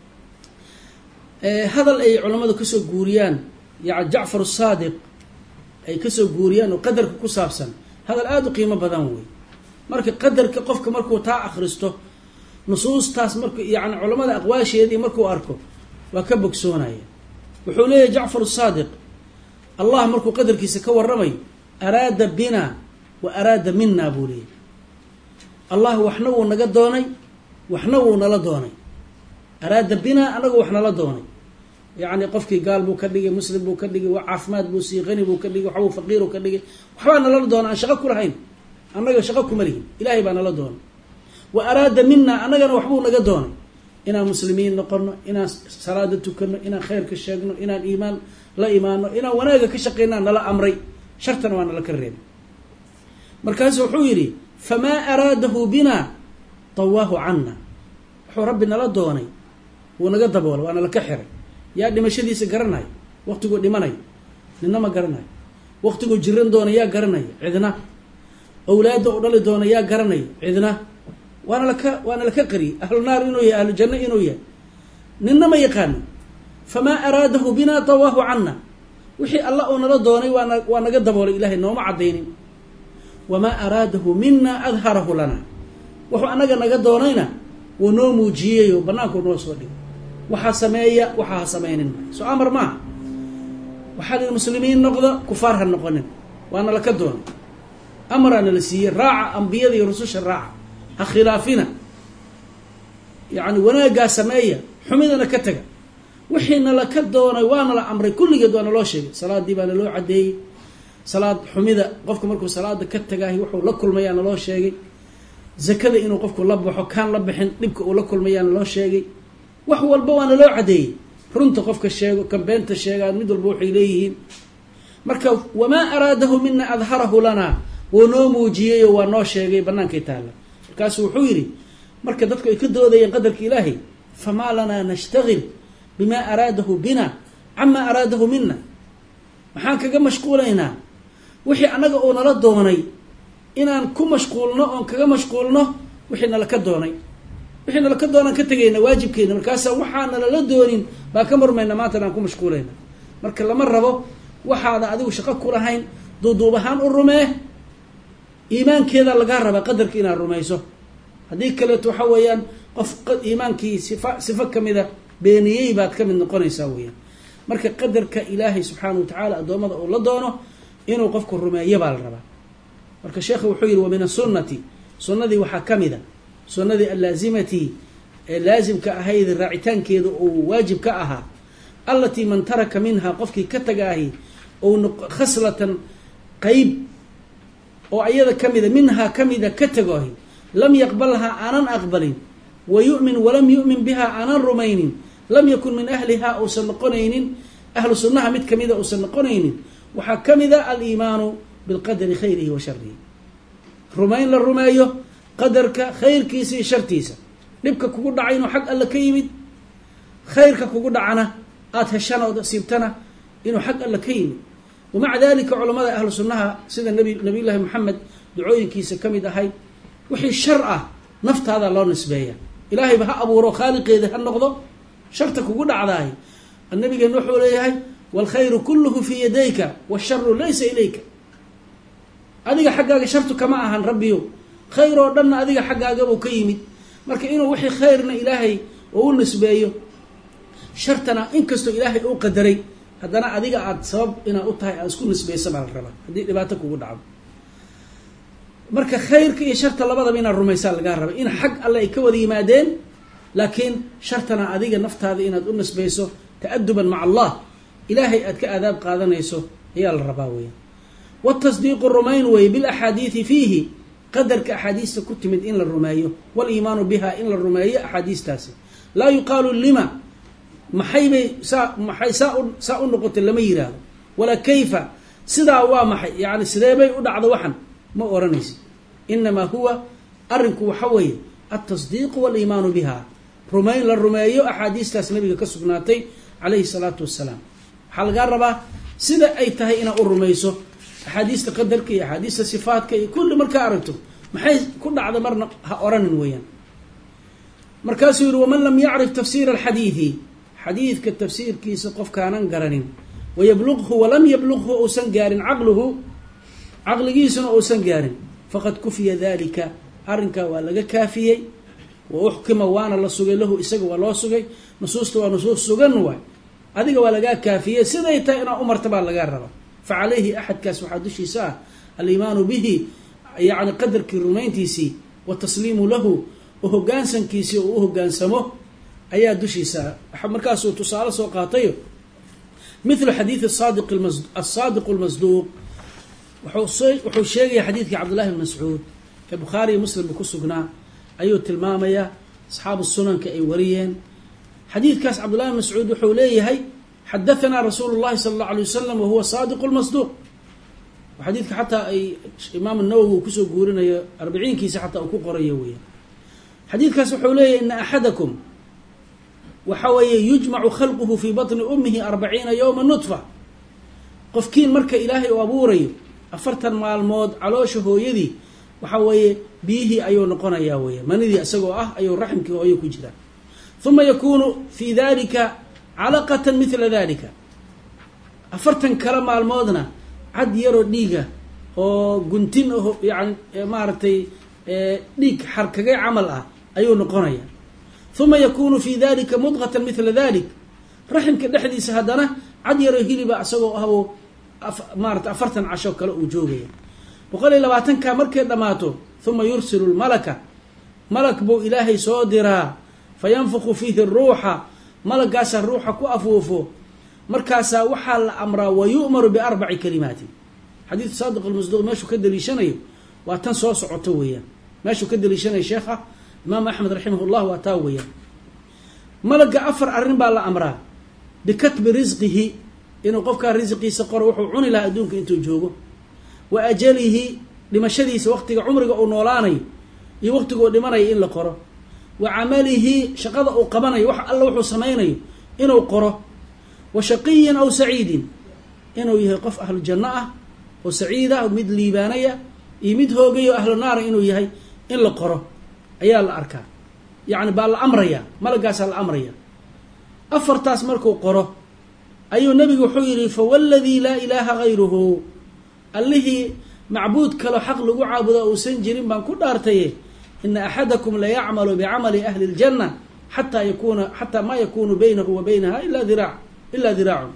hadal ay culammadu kasoo guuriyaan yani jacfar saadiq ay kasoo guuriyaan oo qadarka ku saabsan hadal aada u qiimo badan wey marka qadarka qofka markuu taa akhristo nusuustaas mark yani culamada aqwaasheedii markuu arko waa ka bogsoonaya wuxuu leeyahy jacfar saadiq allah markuu qadarkiisa ka waramayo araada bina wa araada mina buu leeyahy allah waxna wuu naga doonay waxna wuu nala doonay araada bina anagu wax nala doonay yacni qofkii gaal buu ka dhigay muslim buu ka dhigay caafimaad buu siiyey qani buu ka dhigay waxbuu faqiiru ka dhigay waxbaa nala doona aan shaqo ku lahayn annaga shaqo kuma lihin ilaahay baa nala doonay wa araada mina annagana waxbuu naga doonay inaan muslimiin noqono inaan salaada tukano inaan khayrka sheegno inaan iimaan la imaano inaan wanaaga ka shaqeynaa nala amray shartana waa nala ka reebay markaasu wuxuu yidhi famaa araadahu bina tawaahu cana wuxuu rabbi nala doonay wuu naga daboolay waa nala ka xiray yaa dhimashadiisa garanayo waqtiguu dhimanayo nina ma garanayo waqtiguu jiran doona yaa garanayo cidna awlaadda u dhali doona yaa garanayo cidna waana laka qariyey ahlu naar inuu yahay ahlu janno inuu yahay nina ma yaqaano famaa araadahu bina tawaahu cana wixii alla uu nala doonay waa naga daboolay ilaahay nooma cadaynin wamaa araadahu mina adharahu lana wuxuu anaga naga doonayna wuu noo muujiyeyo banaanku noo soo dhigay waxaa sameeya waxaa samaynin soo amar maaha waxaa la muslimiin noqda kufaar ha noqonin waana la ka doonay amrana la siiyey raaca ambiyada iyo rususha raaca ha khilaafina yani wanaagaa sameeya xumidana ka taga wixiina la ka doonay waana la amray kulligeed waana loo sheegay salaadii baana loo cadeeyey salaad xumida qofku markuu salaada ka tagaahi wuxuu la kulmayaana loo sheegay zakada inuu qofku la baxo kaan la bixin dhibka uu la kulmayaana loo sheegay wax walba waana loo cadeeyey runta qofka sheego kan beenta sheegaan mid walba waxay leeyihiin marka wamaa araadahu mina adharahu lana wuu noo muujiyeyo waa noo sheegay banaankay taalla markaasu wuxuu yidhi marka dadku ay ka doodayeen qadarka ilaahay famaa lanaa nashtagil bima araadahu bina cama araadahu mina maxaan kaga mashquulaynaa wixii annaga uu nala doonay inaan ku mashquulno oon kaga mashquulno wixii nala ka doonay wixii nala ka doonaan ka tegayna waajibkeena markaasa waxaana lala doonin baa ka marmayna maanta aan ku mashquulayna marka lama rabo waxaada adigu shaqo ku lahayn duuduub ahaan u rumee iimaankeeda lagaa rabaa qadarka inaad rumayso haddii kaleeto waxa weeyaan qof iimaankii sifo kamida beeniyey baad ka mid noqonaysaa weeyaan marka qadarka ilaahay subxaanahu watacaala addoommada uu la doono inuu qofku rumeeyo baa la rabaa marka sheekhu wuxuu yihi wa min asunati sunnadii waxaa ka mida sunnadii allaazimati ee laazimka ahayd raacitaankeedu uu waajib ka ahaa allatii man taraka minha qofkii ka tagaahi ou khaslatan qeyb oo ayada kamida minhaa kamida ka tagoahi lam yaqbalhaa aanan aqbalin wa yu'min walam yu'min biha aanan rumaynin lam yakun min ahliha uusan noqonaynin ahlu sunnaha mid kamida uusan noqonaynin waxaa kamida aliimaanu bilqadari khayrihi wa sharihi rumayn la rumeeyo qadarka khayrkiisa iyo shartiisa dhibka kugu dhacay inuu xag alle ka yimid khayrka kugu dhacana aada heshana ood siibtana inuu xag alle ka yimid wamaca dalika culamada ahlu sunnaha sida nabiy llaahi moxamed ducooyinkiisa ka mid ahay wixii shar ah naftaada loo nisbeeya ilaahayba ha abuuro khaaliqeeda ha noqdo sharta kugu dhacdaay nabigeena wuxuu leeyahay waalkhayru kulluhu fii yadayka washaru laysa ilayka adiga xaggaaga shartu kama ahan rabbiyo khayr oo dhanna adiga xaggaagabuu ka yimid marka inuu wixii khayrna ilaahay oo u nisbeeyo shartana inkastoo ilaahay uu qadaray haddana adiga aada sabab inaad u tahay aad isku nisbaysa baa la rabaa haddii dhibaato kugu dhacdo marka khayrka iyo sharta labadaba inaad rumaysaa lagaa raba in xag alle ay ka wada yimaadeen laakiin shartana adiga naftaada inaad u nisbayso ta'aduban maca allah ilaahay aad ka aadaab qaadanayso ayaa la rabaa weya watasdiiqu rumayn wey bilaxaadiidi fiihi qadarka axaadiista ku timid in la rumeeyo waliimaanu biha in la rumeeyo axaadiistaasi laa yuqaalu lima maxaybay maxay saa u noqotay lama yiraahdo walaa kayfa sidaa waa maxay yani sideebay u dhacdo waxan ma oranaysi inamaa huwa arinku waxa weeye altasdiiqu waliimaanu biha rumayn la rumeeyo axaadiistaas nabiga ka sugnaatay calayhi salaatu wassalaam waxaa lagaa rabaa sida ay tahay inaad u rumayso axaadiista qadarka iyo axaadiista sifaatka iyo kulli markaa aragto maxay ku dhacda marna ha oranin weeyaan markaasuu yihi waman lam yacrif tafsiira alxadiidi xadiidka tafsiirkiisa qofkaanan garanin wayabluqhu walam yabluqhu uusan gaarin caqligiisuna uusan gaarin faqad kufiya dalika arrinkaa waa laga kaafiyey wa uxkima waana la sugay lahu isaga waa loo sugay nusuusta waa nusuus sugan waay adiga waa lagaa kaafiyey siday tahay inaad umarta baa lagaa raba facalayhi axadkaas waxaa dushiisa ah aliimaanu bihi yani qadarkii rumayntiisii watasliimu lahu oo hogaansankiisii oo u hogaansamo ayaa dushiisa markaasuu tusaale soo qaatayo mithlu xadiidi asaadiq lmasduuq wuxuu sheegaya xadiidkii cabdullahi bn mascuud ee bukhaari iyo muslimba ku sugnaa ayuu tilmaamayaa asxaabu sunanka ay wariyeen xadiidkaas cabdullahi bn mascuud wuxuu leeyahay xadaanaa rasuulu llahi sala allahu alay wasalam wahuwa saadiq lmasduuq xadiidka xataa ay imaam nawowi uu kusoo guurinayo arbiciinkiisa xataa uu ku qorayo weya xadiidkaas wuxuu leeyahy ina axadakum waxa weeye yujmacu khalquhu fii batni ummihi 40 yowma nutfa qofkiin marka ilaahay uu abuurayo 40 maalmood caloosha hooyadii waxa weeye biyihii ayuu noqonayaa weya manidii isagoo ah ayuu raxmkii hooyo ku jiraa uma yakunu fii dalika calaqatan mila dalika afartan kala maalmoodna cad yaroo dhiiga oo guntin oo yani maaragtay dhiig xarkagay camal ah ayuu noqonaya. uma yakunu fi dalika mudqatan mila dalik, raximka dhexdiisa haddana cad yaroo hiliba isagoo ahbo maarata 40 casho kale uu joogaya. 120ka markay dhamaato uma yursilu lmalaka, malak buu ilaahay soo diraa, fayanfuku fiihi ruuxa, malagaasaa ruuxa ku afuufo, markaasaa waxaa la amraa wayu'maru b4 kalimaatin. xadiidka saadiq almasduuq meeshuu ka daliishanayo waa tan soo socoto weeyaan, meeshuu ka daliishanayo sheekha imaam axmed raximah llah waa taa weeyaan. malaga 4 arrin baa la amraa, bikatbi risqihi, inuu qofkaa risqiisa qoro wuxuu cuni lahaa adduunka intuu joogo, wa ajalihi, dhimashadiisa waqtiga cumriga uu noolaanayo iyo waqtiga uu dhimanayo in la qoro, wa camalihi, shaqada uu qabanayo wax alla wuxuu samaynayo inuu qoro, wa shaqiyin aw saciidin, inuu yahay qof ahlu janno ah oo saciid ah, mid liibaanaya iyo mid hoogayo ahlu naara inuu yahay in la qoro ayaa la arkaa. yacni baa la amraya, malagaasaa la amraya. 4taas markuu qoro ayuu nebigu wuxuu yidhi fawalladii laa ilaaha gayruhu, allihii macbuud kaloo xaq lagu caabudo uusan jirin baan ku dhaartaye, ina axadakum layacmalu bicamali ahli اljanna xataa maa yakunu baynahu wa baynaha ilaa diraacun.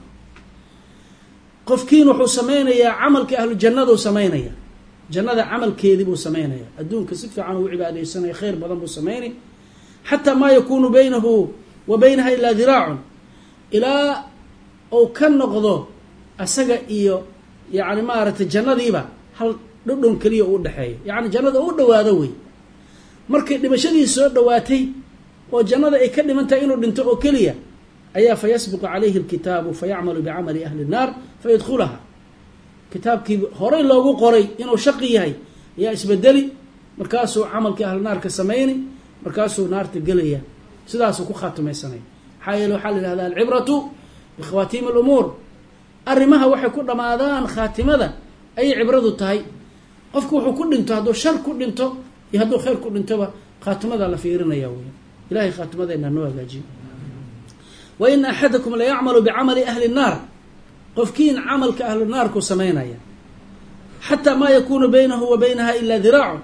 qofkiin wuxuu samaynayaa camalkii ahlu jannaduu samaynaya, jannada camalkeedii buu samaynaya, adduunka si fiican uu cibaadaysanaya, khayr badan buu samaynay, xataa maa yakunu baynahu wa baynaha ilaa diraacun, ilaa uu ka noqdo asaga iyo yani maaragtay jannadiiba hal dhudhun keliya u dhexeeyo, yani jannada u dhawaado wey. markay dhimashadii soo dhawaatay oo jannada ay ka dhiman tahay inuu dhinto oo keliya, ayaa fayasbiqu calayhi alkitaabu fayacmalu bicamali ahli nnaar fayadkhulaha. kitaabkii horey loogu qoray inuu shaqi yahay ayaa isbedeli, markaasuu camalkii ahlu naarka samayni, markaasuu naarta gelaya, sidaasuu ku khaatimaysanaya. maxaa yeele waxaa la yihahda alcibratu bikhawatiimi alumuur, arrimaha waxay ku dhammaadaan khaatimada ayay cibradu tahay. qofku wuxuu ku dhinto, hadduu shar ku dhinto iyo hadduu khayr ku dhintoba khaatimada la fiirinaya wey. ilahay khaatimadeena noo hagaajiyo. wa ina axadakum layacmalu bicamali ahli nnaar, qofkiin camalka ahlu naarku samaynaya, xataa maa yakunu baynahu wa baynaha ilaa diraacun,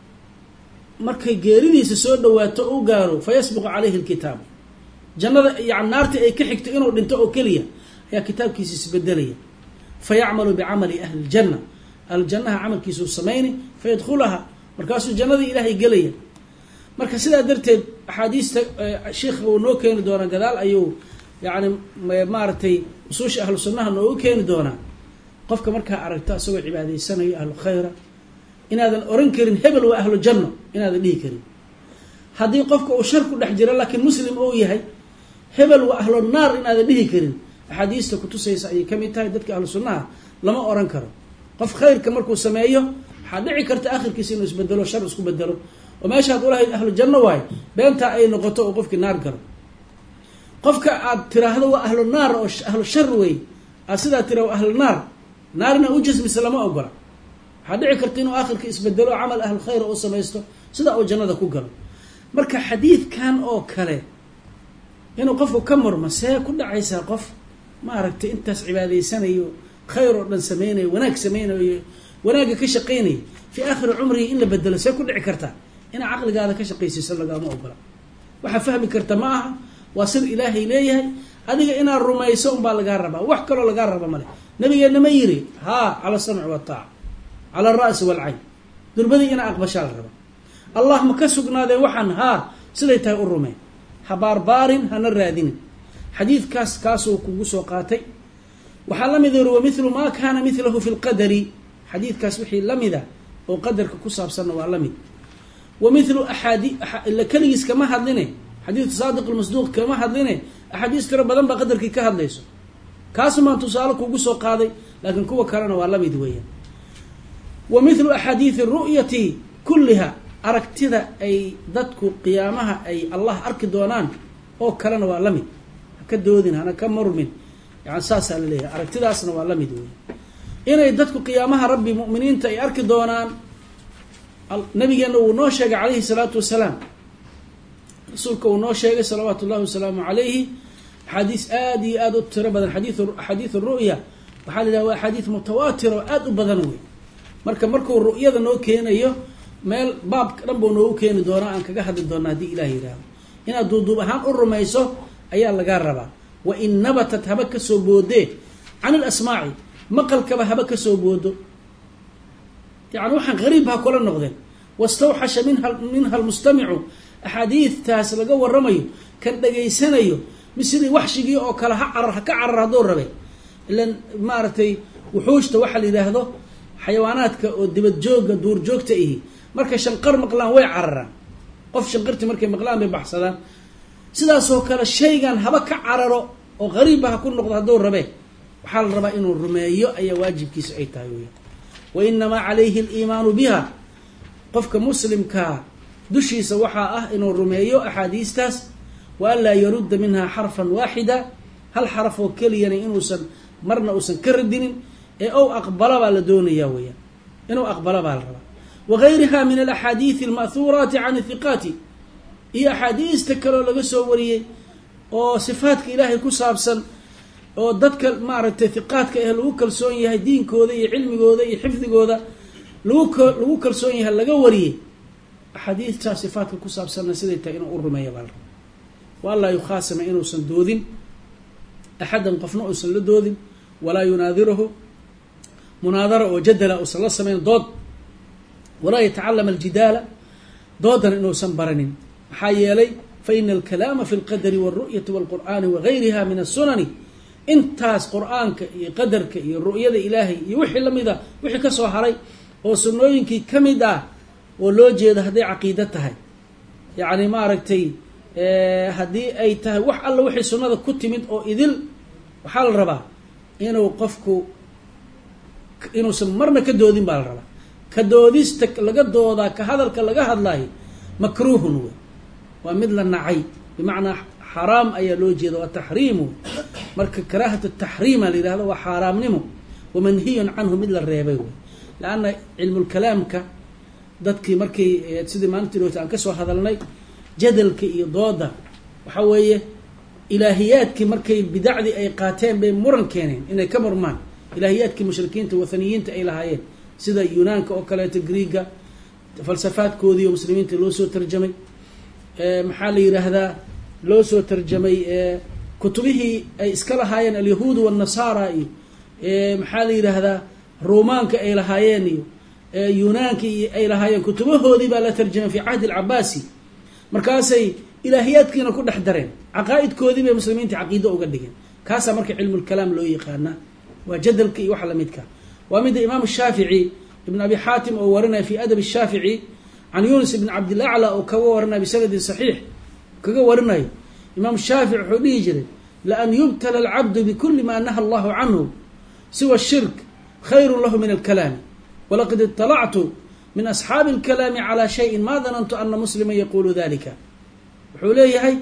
markay geeridiisa soo dhawaato u gaaro fayasbiqu calayhi alkitaabu, jannada yani naartii ay ka xigto inuu dhinto oo keliya ayaa kitaabkiisa isbedelaya, fayacmalu bicamali ahli ljanna, ahlujannaha camalkiisuu samayni, fayadkhulaha, markaasuu jannadii ilaahay gelaya. marka sidaa darteed axaadiista sheikha uu noo keeni doonaa gadaal ayuu yani maaragtay usuusha ahlu sunnaha noogu keeni doonaa. qofka markaa aragto isagoo cibaadaysanayo ahlu khayra, inaadan oran karin hebel waa ahlu janno, inaadan dhihi karin. haddii qofka uu shar ku dhex jiro laakiin muslim ou yahay, hebel waa ahlu naar inaadan dhihi karin. axaadiista kutusaysa ayay ka mid tahay. dadka ahlu sunnaha lama oran karo. qof khayrka markuu sameeyo waxaa dhici karta akhirkiisa inuu isbedelo, shar isku bedelo, oo meeshaad ulahayd ahlu janno waayo beentaa ay noqoto oo qofkii naar galo. qofka aad tiraahdo waa ahlu naar oo ahlu shar wey, aad sidaa tira waa ahlu naar, naarina u jasmisa lama ogola. waxaa dhici karta inuu akhirka isbedelo, camal ahlu khayr oo samaysto, sidaa uu jannada ku galo. marka xadiidkan oo kale inuu qofku ka murmo, see ku dhacaysaa qof maaragtay intaas cibaadaysanayo, khayr oo dhan samaynayo, wanaag samaynayo, wanaagga ka shaqaynayo, fii aakhiri cumrihi in la bedelo see ku dhici karta? inaa caqligaada ka shaqaysiiso lagaama ogola. waxaa fahmi karta ma aha, waa sida ilaahay leeyahay, adiga inaad rumayso unbaa lagaa rabaa, wax kaloo lagaa raba male. nabigeenna ma yiri haa cala asamci waataaca, cala alra'si waalcayn, durbadii inaa aqbashaa la raba. allah ma ka sugnaadeen waxaan? haa, siday tahay u rumeen, ha baarbaarin, hana raadinin. xadiidkaas kaasuu kugu soo qaatay. waxaa la mid yiri wamilu maa kaana milahu fi lqadari, xadiidkaas wixii la mida oo qadarka ku saabsanna waa la mid. wamilu ila keligiis kama hadline, xadiidka saadiq almasduuq kama hadline, axaadiis tiro badan baa qadarkii ka hadlayso. kaasumaan tusaale kugu soo qaaday, laakiin kuwa kalena waa la mid weeyaan. wa milu axaadiidi ru'yati kulliha, aragtida ay dadku qiyaamaha ay allah arki doonaan oo kalena waa la mid. haka doodin, hana ka murmin, yani saasaa la leeyahay. aragtidaasna waa la mid weeyaan, inay dadku qiyaamaha rabbi mu'miniinta ay arki doonaan. nabigeena wuu noo sheegay calayhi salaatu wasalaam, rasuulka uu noo sheegay salawaatu ullahi wasalaamu calayhi, axaadiis aad iyo aad u tiro badan axaadiis ru'ya waxaa la yidhaha waa axaadiis mutawaatir oo aad u badan wey. markuu ru'yada noo keenayo meel baabka dhan buu noogu keeni doonaa, aan kaga hadli doona haddii ilaah yidhaahdo. inaad duuduub ahaan u rumayso ayaa lagaa rabaa. wa in nabatat haba kasoo boodee can ilasmaaci, maqalkaba haba kasoo boodo, yani waxaan qariib ha kula noqdeen. wastawxasha minha almustamicu, axaadiidtaas laga waramayo kan dhegaysanayo sidii waxshigii oo kale ha ka carar hadduu rabe. ilan maaragtay wuxuushta waxaa la yidhaahdo xayawaanaadka oo dibad jooga duur joogta ihi markay shanqar maqlaan way cararaan. qof shanqarti markay maqlaan bay baxsadaan. sidaasoo kale shaygan haba ka cararo oo qariibba ha ku noqdo hadduu rabe, waxaa la rabaa inuu rumeeyo ayaa waajibkiisa ay tahay wey. wa inamaa calayhi aliimaanu biha, qofka muslimkaa dushiisa waxaa ah inuu rumeeyo axaadiistaas. wa an laa yarudda minha xarfan waaxida, hal xaraf oo keliyana inuusan marna uusan ka radinin, ee ow aqbala baa la doonayaa weyaan, inuu aqbala baa la rabaa. wagayriha min alaxaadiidi alma'huuraati can ihiqaati, iyo axaadiista kaleo laga soo wariyey oo sifaatka ilaahay ku saabsan, oo dadka maaragtay hiqaadka ah lagu kalsoon yahay diinkooda iyo cilmigooda iyo xifdigooda lagu kalsoon yahay laga wariyey. axaadiistaa sifaatka ku saabsanna siday tahay inuu u rumeeya baa la rabaa. wa an laa yukhaasima, inuusan doodin axadan qofna uusan la doodin, walaa yunaadirahu munaadara oo jadala uusan la samayn dood, walaa yatacalama aljidaala, doodana inuusan baranin. maxaa yeelay faina alkalaama fi lqadari wاlru'yati wاlqur'aani wagayriha min asunani, intaas qur'aanka iyo qadarka iyo ru'yada ilaahay iyo wixii lamida wixii kasoo haray oo sunnooyinkii ka mid ah, oo loo jeedo hadday caqiido tahay, yacni maaragtay haddii ay tahay wax alla wixii sunnada ku timid oo idil, waxaa la rabaa inuu qofku inuusan marna ka doodin baa la rabaa. ka doodista laga doodaa, ka hadalka laga hadlaayo makruuhun wey, waa mid la nacay, bimacnaa xaraam ayaa loo jeeda, waa taxriimu. marka karaahatu taxriima la yihahdo waa xaaraamnimo, wamanhiyun canhu mid la reebay wey. lanna cilmulkalaamka dadkii markay sidii maalintii roota aan kasoo hadalnay, jadalka iyo dooda waxa weeye ilaahiyaadkii markay bidacdii ay qaateen bay muran keeneen inay ka murmaan. ilaahiyaadkii mushrikiinta wathaniyiinta ay lahaayeen sida yunaanka oo kaleeto, griiga falsafaadkoodii oo muslimiinta loo soo tarjamay, maxaa la yidhaahdaa loo soo tarjamay kutubihii ay iska lahaayeen alyahuud wاnnasaara iyo maxaa la yidhaahdaa ruumaanka ay lahaayeen iyo yunaanki ay lahaayeen, kutubahoodii baa la tarjamay fi cahdi alcabaasi. markaasay ilaahiyaadkiina ku dhex dareen, caqaa'idkoodii bay muslimiinta caqiido uga dhigeen. kaasaa marka cilmulkalaam loo yaqaanaa, waa jadalka iyo waxa lamidka. waa mida imaam shaafici ibn abi xaatim oo warinaya fi adab shaafici can yunis ibn cabdilacla oo kaga warinaya bisanadin saxiix kaga warinayo. imaam shaafici wuxuu dhihi jiray laan yubtala alcabdu bikuli ma naha allahu canhu siwa shirk khayru lahu min alkalaami, walaqad iطalactu min asxaabi اlkalaami calى shayin ma danantu ana muslima yaqulu dalika. wuxuu leeyahay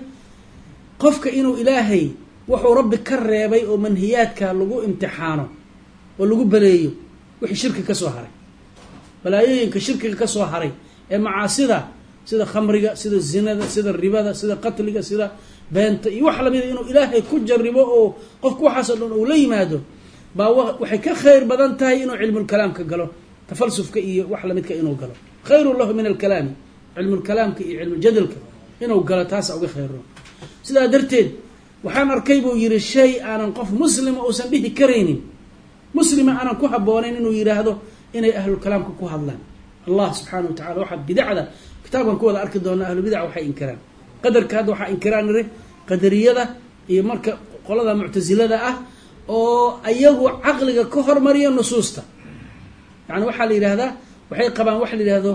qofka inuu ilaahay wuxuu rabbi ka reebay oo manhiyaadka lagu imtixaano oo lagu baleeyo, wixii shirki ka soo haray, balaayooyinka shirkiga ka soo haray ee macaasida, sida khamriga, sida zinada, sida ribada, sida qatliga, sida beenta iyo wax lamida, inuu ilaahay ku jaribo oo qofku waxaasoo dhan uu la yimaado baa waxay ka khayr badan tahay inuu cilmulkalaamka galo, tafalsufka iyo wax lamidka inuu galo. khayru lahu min alkalaami, cilmulkalaamka iyo cilmuljadalka inuu galo taasa uga khayro. sidaa darteed waxaan arkay buu yihi shay aanan qof muslima uusan dhihi karaynin, muslima aanan ku habboonayn inuu yidhaahdo inay ahlulkalaamka ku hadlaan. allah subxaanahu wa tacala waxaa bidacda kitaabkan ku wada arki doona ahlubidac waxay inkiraan. qadarka hadda waxaa inkiraan niri qadariyada iyo marka qolada muctasilada ah oo ayagu caqliga ka hormariya nusuusta. yani waxaa la yidhahdaa waxay qabaan waxa la yidhahdo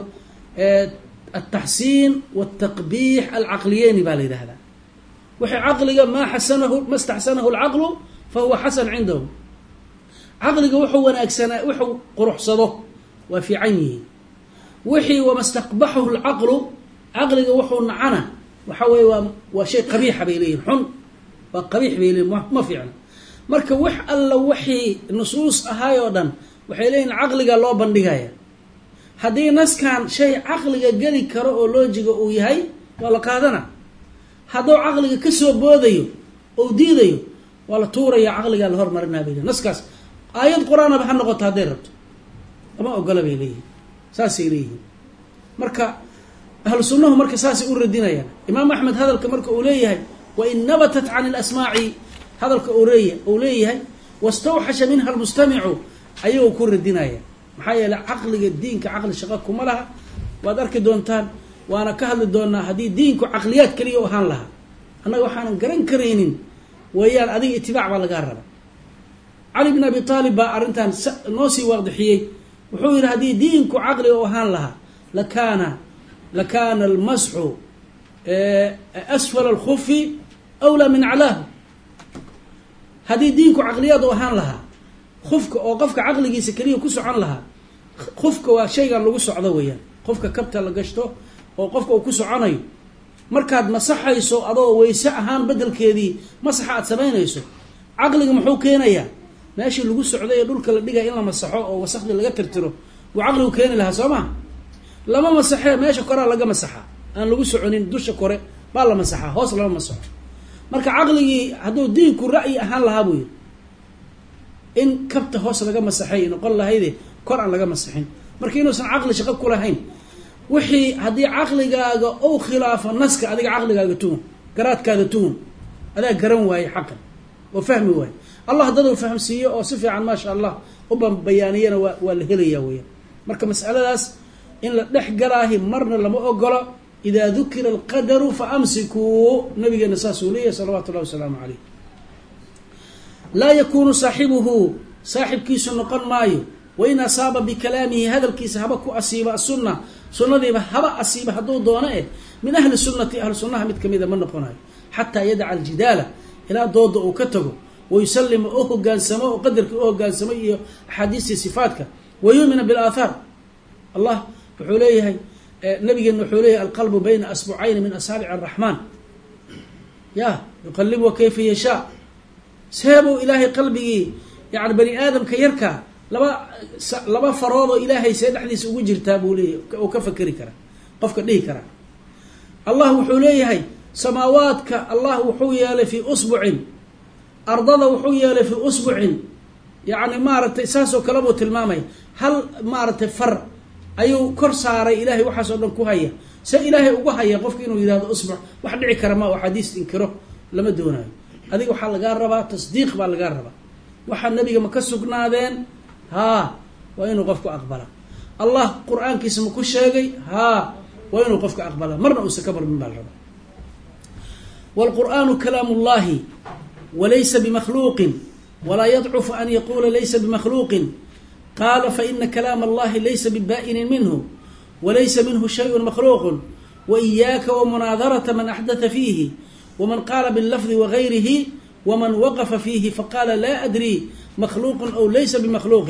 altaxsiin waltaqbiix alcaqliyeyni baa la yidhahdaa. waxay caqliga ma staxsanahu alcaqlu fahuwa xasan cindahu. caqliga wuxuu wanaagsanaa, wuxuu quruxsado waa fiican yihiin. wixii wama staqbaxahu alcaqlu, caqliga wuxuu nacana waxa weeye waa shay qabiixa bay leeyihin, xun, waa qabiix bay leeyihin, ma fiicna. marka wax alla wixii nusuus ahaay oo dhan waxay leeyihin caqliga loo bandhigaya. haddii naskan shay caqliga geli karo oo loojiga uu yahay waa la qaadana. hadduu caqliga ka soo boodayo oo diidayo waa la tuuraya caqliga la hormarinaa bay naskaas aayad quraana ba noqoto haday rabto ama ogola bay leeyihiin saasay leeyihiin marka ahlu sunnahu marka saasay u radinayaan imaam ahmed hadalka marka uu leeyahay wa in nabatat an al asma'i hadalka uu leeyahay wastawhasha minha al mustami'u ayuu ku radinaya maxaa yeelay caqliga diinka caqli shaqo kuma laha waad arki doontaan waana ka hadli doonaa hadii diinku caqliyaad kaliya u ahaan laha annaga waxaan garan kareenin wayaan adiga itibaac baa laga raba Ali ibn Abi Talib baa arintan noo sii waadixiyay wuxuu yiri hadii diinku caqli u ahaan laha lakana al-mas'u asfal al-khuff awla min a'lahu hadii diinku caqliyaad u ahaan laha khufka oo qofka caqligiisa kaliya ku socon laha khufka waa shaygan lagu socdo weeyaan qofka kabta la gashto oo qofka uu ku soconayo markaad masaxayso adoo weyse ahaan bedelkeedii masaxa aad sameynayso caqliga muxuu keenayaa meeshii lagu socday ee dhulka la dhigay in la masaxo oo wasaqdi laga tirtiro uu caqligu keeni lahaa Soomaa lama masaxay meesha kore laga masaxa aan lagu soconin dusha kore baa la masaxa hoos lama masaxo marka caqligii haduu diinku ra'yi ahaan lahaa buu in kabta hoos laga masaxay noqon lahayd kor aan laga masaxin marka inuusan caqli shaqo ku lahayn wixii hadii caqligaaga oo khilaafo naska adiga caqligaaga tuun garaadkaada tuun adaa garan waayay xaqan oo fahmi waayay Allah dad uu fahamsiiyo oo si fiican ma sha Allah u bayaaniyana waa la helayaa weeyaan marka mas'aladaas in la dhex galaahi marna lama ogolo ida dhukira al-qadar fa amsiku nabiga sallallahu alayhi wasallam la yakunu sahibuhu sahibkiisu noqon maayo wa in asaba bi kalamihi hadalkiisa haba ku asiiba sunnah sunnadiiba haba asiiba haduu doono min ahli sunnati ahli sunnah mid kamida ma noqonayo hatta yad'a al-jidala ila doodo uu ka tago ويسلم أهجان سماء وقدر أهجان سماء حديث صفاتك ويؤمن بالآثار الله حوليه نبي إنه حوليه القلب بين أسبوعين من أصابع الرحمن يا يقلبه كيف يشاء سابوا إلهي قلبي يعني بني آدم كيركع لما فراضه إلهي سيد حديث وجر تابوا ليه وكفكري كرا قفك ليه كرا الله حوليه سماواتك الله حوليه في أسبوع أرضه وحوية في أسبوع يعني مارت إساسه كلامه تلمامي هل مارت فر أيو كرسار إلهي وحسن كهية سإلهي وجهية قفك إنه إذا هذا أسبوع واحد دعي كرماء وحديث إنكره لما دونه هذيك وحال جربة تصديق بالجربة وحال النبي ما كسقنا ذين ها وإنه قفك أقبله الله قرآن كيسمه كل شيء ها وإنه قفك أقبله مرنا أستكبر من بالجربة والقرآن كلام الله وليس بمخلوق ولا يضعف أن يقول ليس بمخلوق قال فإن كلام الله ليس ببائن منه وليس منه شيء مخلوق وإياك ومناظرة من أحدث فيه ومن قال باللفظ وغيره ومن وقف فيه فقال لا أدري مخلوق أو ليس بمخلوق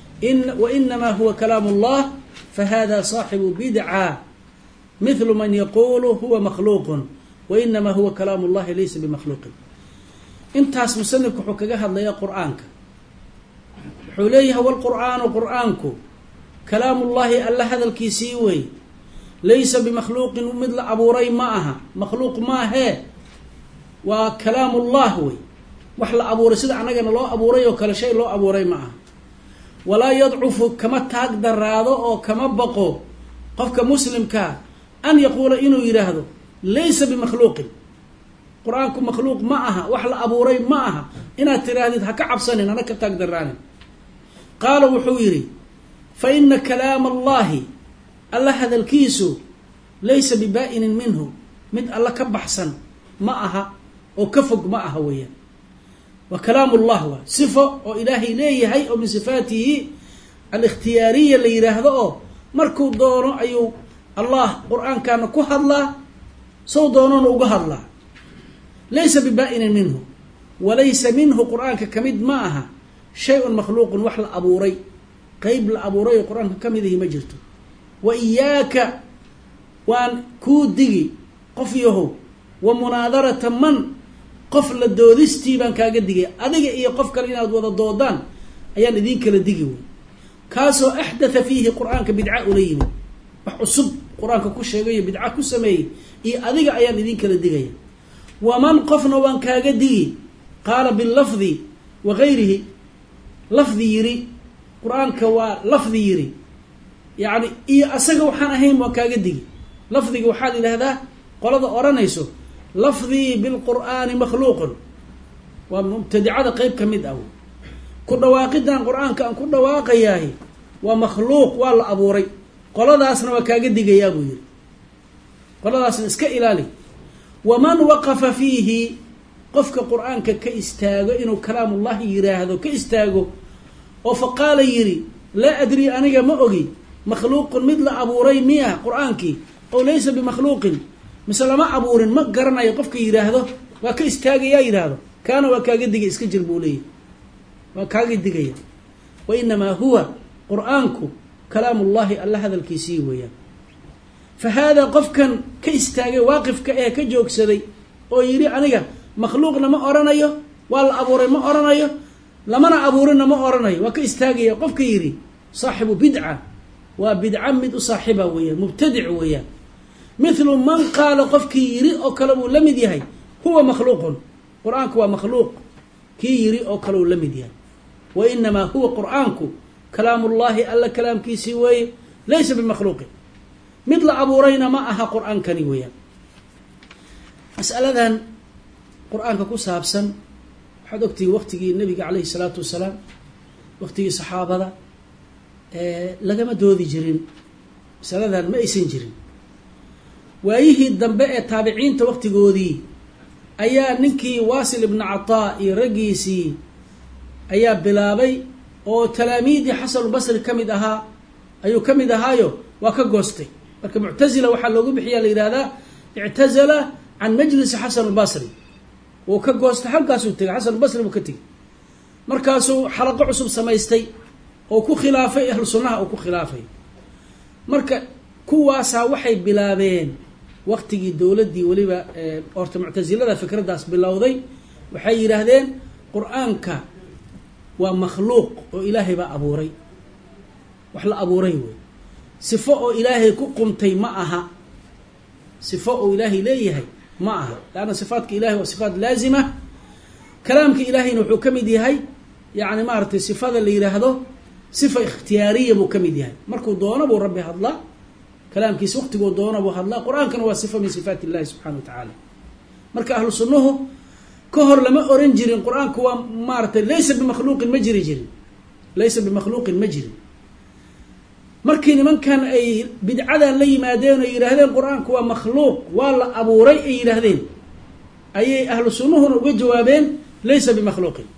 وإنما هو كلام الله فهذا صاحب بدعة مثل من يقول هو مخلوق وإنما هو كلام الله ليس بمخلوق intaas musannifku wuxuu kaga hadlayaa quraanka wuxuu leeyahay wal quraanu quraanku kalaamullaahi alla hadalkiisii way laysa bimakhluuqin mid la abuuray ma aha makhluuq ma aha waa kalaamullah way wax la abuuray sida anagana loo abuuray oo kala shay loo abuuray ma aha wala yad'ufu kama taag daraado oo kama baqo qofka muslimka an yaqula inuu yiraahdo laysa bimakhluuqin quraanku makhluuq ma aha wax la abuuray ma aha inaad tiraadid ha ka cabsanin ana ka taag daraan qaal wuxuu yiri fa inna kalaam allahi alla hadalkiisu laysa biba'in minhu mid alla ka baxsan ma aha oo ka fog ma aha weeyaan wa kalaam allah wa sifa oo ilaahi leeyahay oo min sifaatihi al-ikhtiyariyya la yiraahdo oo markuu doono ayuu allah quraankaana ku hadlaa soo doonana uga hadlaa ليس ببائن منه وليس منه قرآن كمد معها شيء مخلوق وحل أبوري قيب لأبوري قرآن كمده مجرته وإياك وأن كودي قفيه ومناظرة من قفل الدودستي بان كاقدقي أدقي إيا قفك لنا وضا الدودان أيان ذيك لدقي كاسو أحدث فيه قرآن كبدعاء ليم وحصب قرآن كوشي بدعاء كسمي إيا أدقي أيان ذيك لدقي waman qofna waan kaaga digi qaala bilafdi wagayrihi lafdi yiri qur-aanka waa lafdi yiri yani iyo asaga waxaan ahayn waan kaaga digi lafdiga waxaa la yidhahdaa qolada odhanayso lafdii bilqur'aani makhluuqun waa mubtadicada qeyb ka mid ah ku dhawaaqidan qur-aanka aan ku dhawaaqayahay waa makhluuq waa la abuuray qoladaasna waa kaaga digayaa buu yidhi qoladaasna iska ilaali waman waqafa fiihi qofka qur-aanka ka istaago inuu kalaamullahi yiraahdo ka istaago oo faqaala yidhi laa adri aniga ma ogi makhluuqun mid la abuuray miya qur-aankii oo laysa bimakhluuqin mise lama abuurin ma garanayo qofka yidhaahdo waa ka istaagayaa yidhaahdo kaana waa kaaga digay iska jir buu leeyahy waa kaaga digaya wa inamaa huwa qur-aanku kalaamullahi alla hadalkiisii weeyaan fa haadaa qofkan ka istaagay waaqifka ee ka joogsaday oo yidhi aniga makhluuqna ma oranayo waa la abuuray ma oranayo lamana abuurinna ma oranayo waa ka istaagaya qofka yidhi saaxibu bidca waa bidca mid u saaxiba weeyaan mubtadic weeyaan mithlu man qaala qofkii yidhi oo kale buu la mid yahay huwa makhluuqun qur-aanku waa makhluuq kii yidhi oo kale uu la mid yahay wa inamaa huwa qur-aanku kalaamullahi alla kalaamkiisii weeye laysa bimakhluuqin mid la abuurayna ma aha qur-aankani weeyaan mas'aladan qur-aanka ku saabsan waxaad ogtihi waqtigii nabiga calayhi salaatu wasalaam waqtigii saxaabada lagama doodi jirin masaladan ma aysan jirin waayihii dambe ee taabiciinta waqtigoodii ayaa ninkii waasil ibnu cataa iyo raggiisii ayaa bilaabay oo talaamiidii xasanulbasri ka mid ahaa ayuu ka mid ahaayo waa ka goostay marka muctazila waxaa loogu bixiyaa la yidhahdaa ictazala can majlisi xasanulbasri wuu ka goostay halkaasuu tegay xasanulbasri buu ka tegey markaasuu xalaqo cusub samaystay oo ku khilaafay ahlu sunnaha oo ku khilaafay marka kuwaasaa waxay bilaabeen waqtigii dowladdii weliba horta muctasilada fikraddaas bilowday waxay yidhaahdeen qur-aanka waa makhluuq oo ilaahay baa abuuray wax la abuuray wey sifo oo ilaahay ku qumtay ma aha sifo oo ilaahay leeyahay ma aha laanna sifaatka ilahay waa sifaat laazima kalaamka ilaahayna wuxuu ka mid yahay yani maaragtay sifada la yidhaahdo sifa ikhtiyaariya buu ka mid yahay markuu doono buu rabbi hadlaa kalaamkiisa waqtiguu doono buu hadlaa qur-aankana waa sifa min sifaat illahi subxana wa tacaala marka ahlu sunnuhu ka hor lama oran jirin qur-aanku waa maaratay laysa bimakhluuqin ma jiri jirin laysa bimakhluuqin ma jirin markii nimankan ay bidcadan la yimaadeen oo yidhaahdeen qur-aanku waa makhluuq waa la abuuray ay yidhaahdeen ayay ahlu sunnuhuna uga jawaabeen laysa bimakhluuqin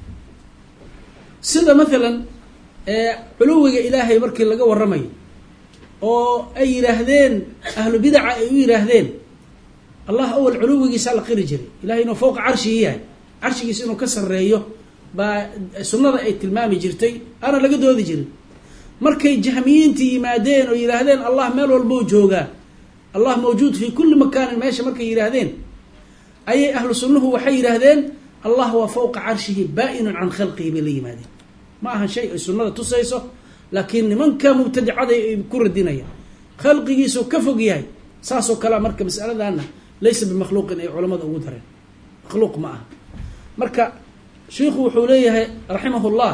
sida maalan culuwiga ilaahay markii laga warramayo oo ay yidhaahdeen ahlu bidaca ay u yidhaahdeen allah awal culuwigiisa la qiri jiray ilahay inuu fowqa carshigi yahay carshigiisa inuu ka sarreeyo baa sunnada ay tilmaami jirtay aana laga doodi jirin markay jahmiyiintii yimaadeen oo yidhaahdeen allah meel walbou joogaa allah mawjuud fii kulli makaanin meesha markay yidhaahdeen ayay ahlu sunnuhu waxay yidhaahdeen allah waa fowqa carshihi baa-inun can khalqihi bay la yimaadeen ma ahan shay ay sunnada tusayso laakiin nimanka mubtadicada ay ku radinayaan khalqigiisuu ka fog yahay saasoo kalea marka masaladana laysa bimakhluuqin ay culamada ugu dareen makhluuq ma aha marka shiikhu wuxuu leeyahay raximahullah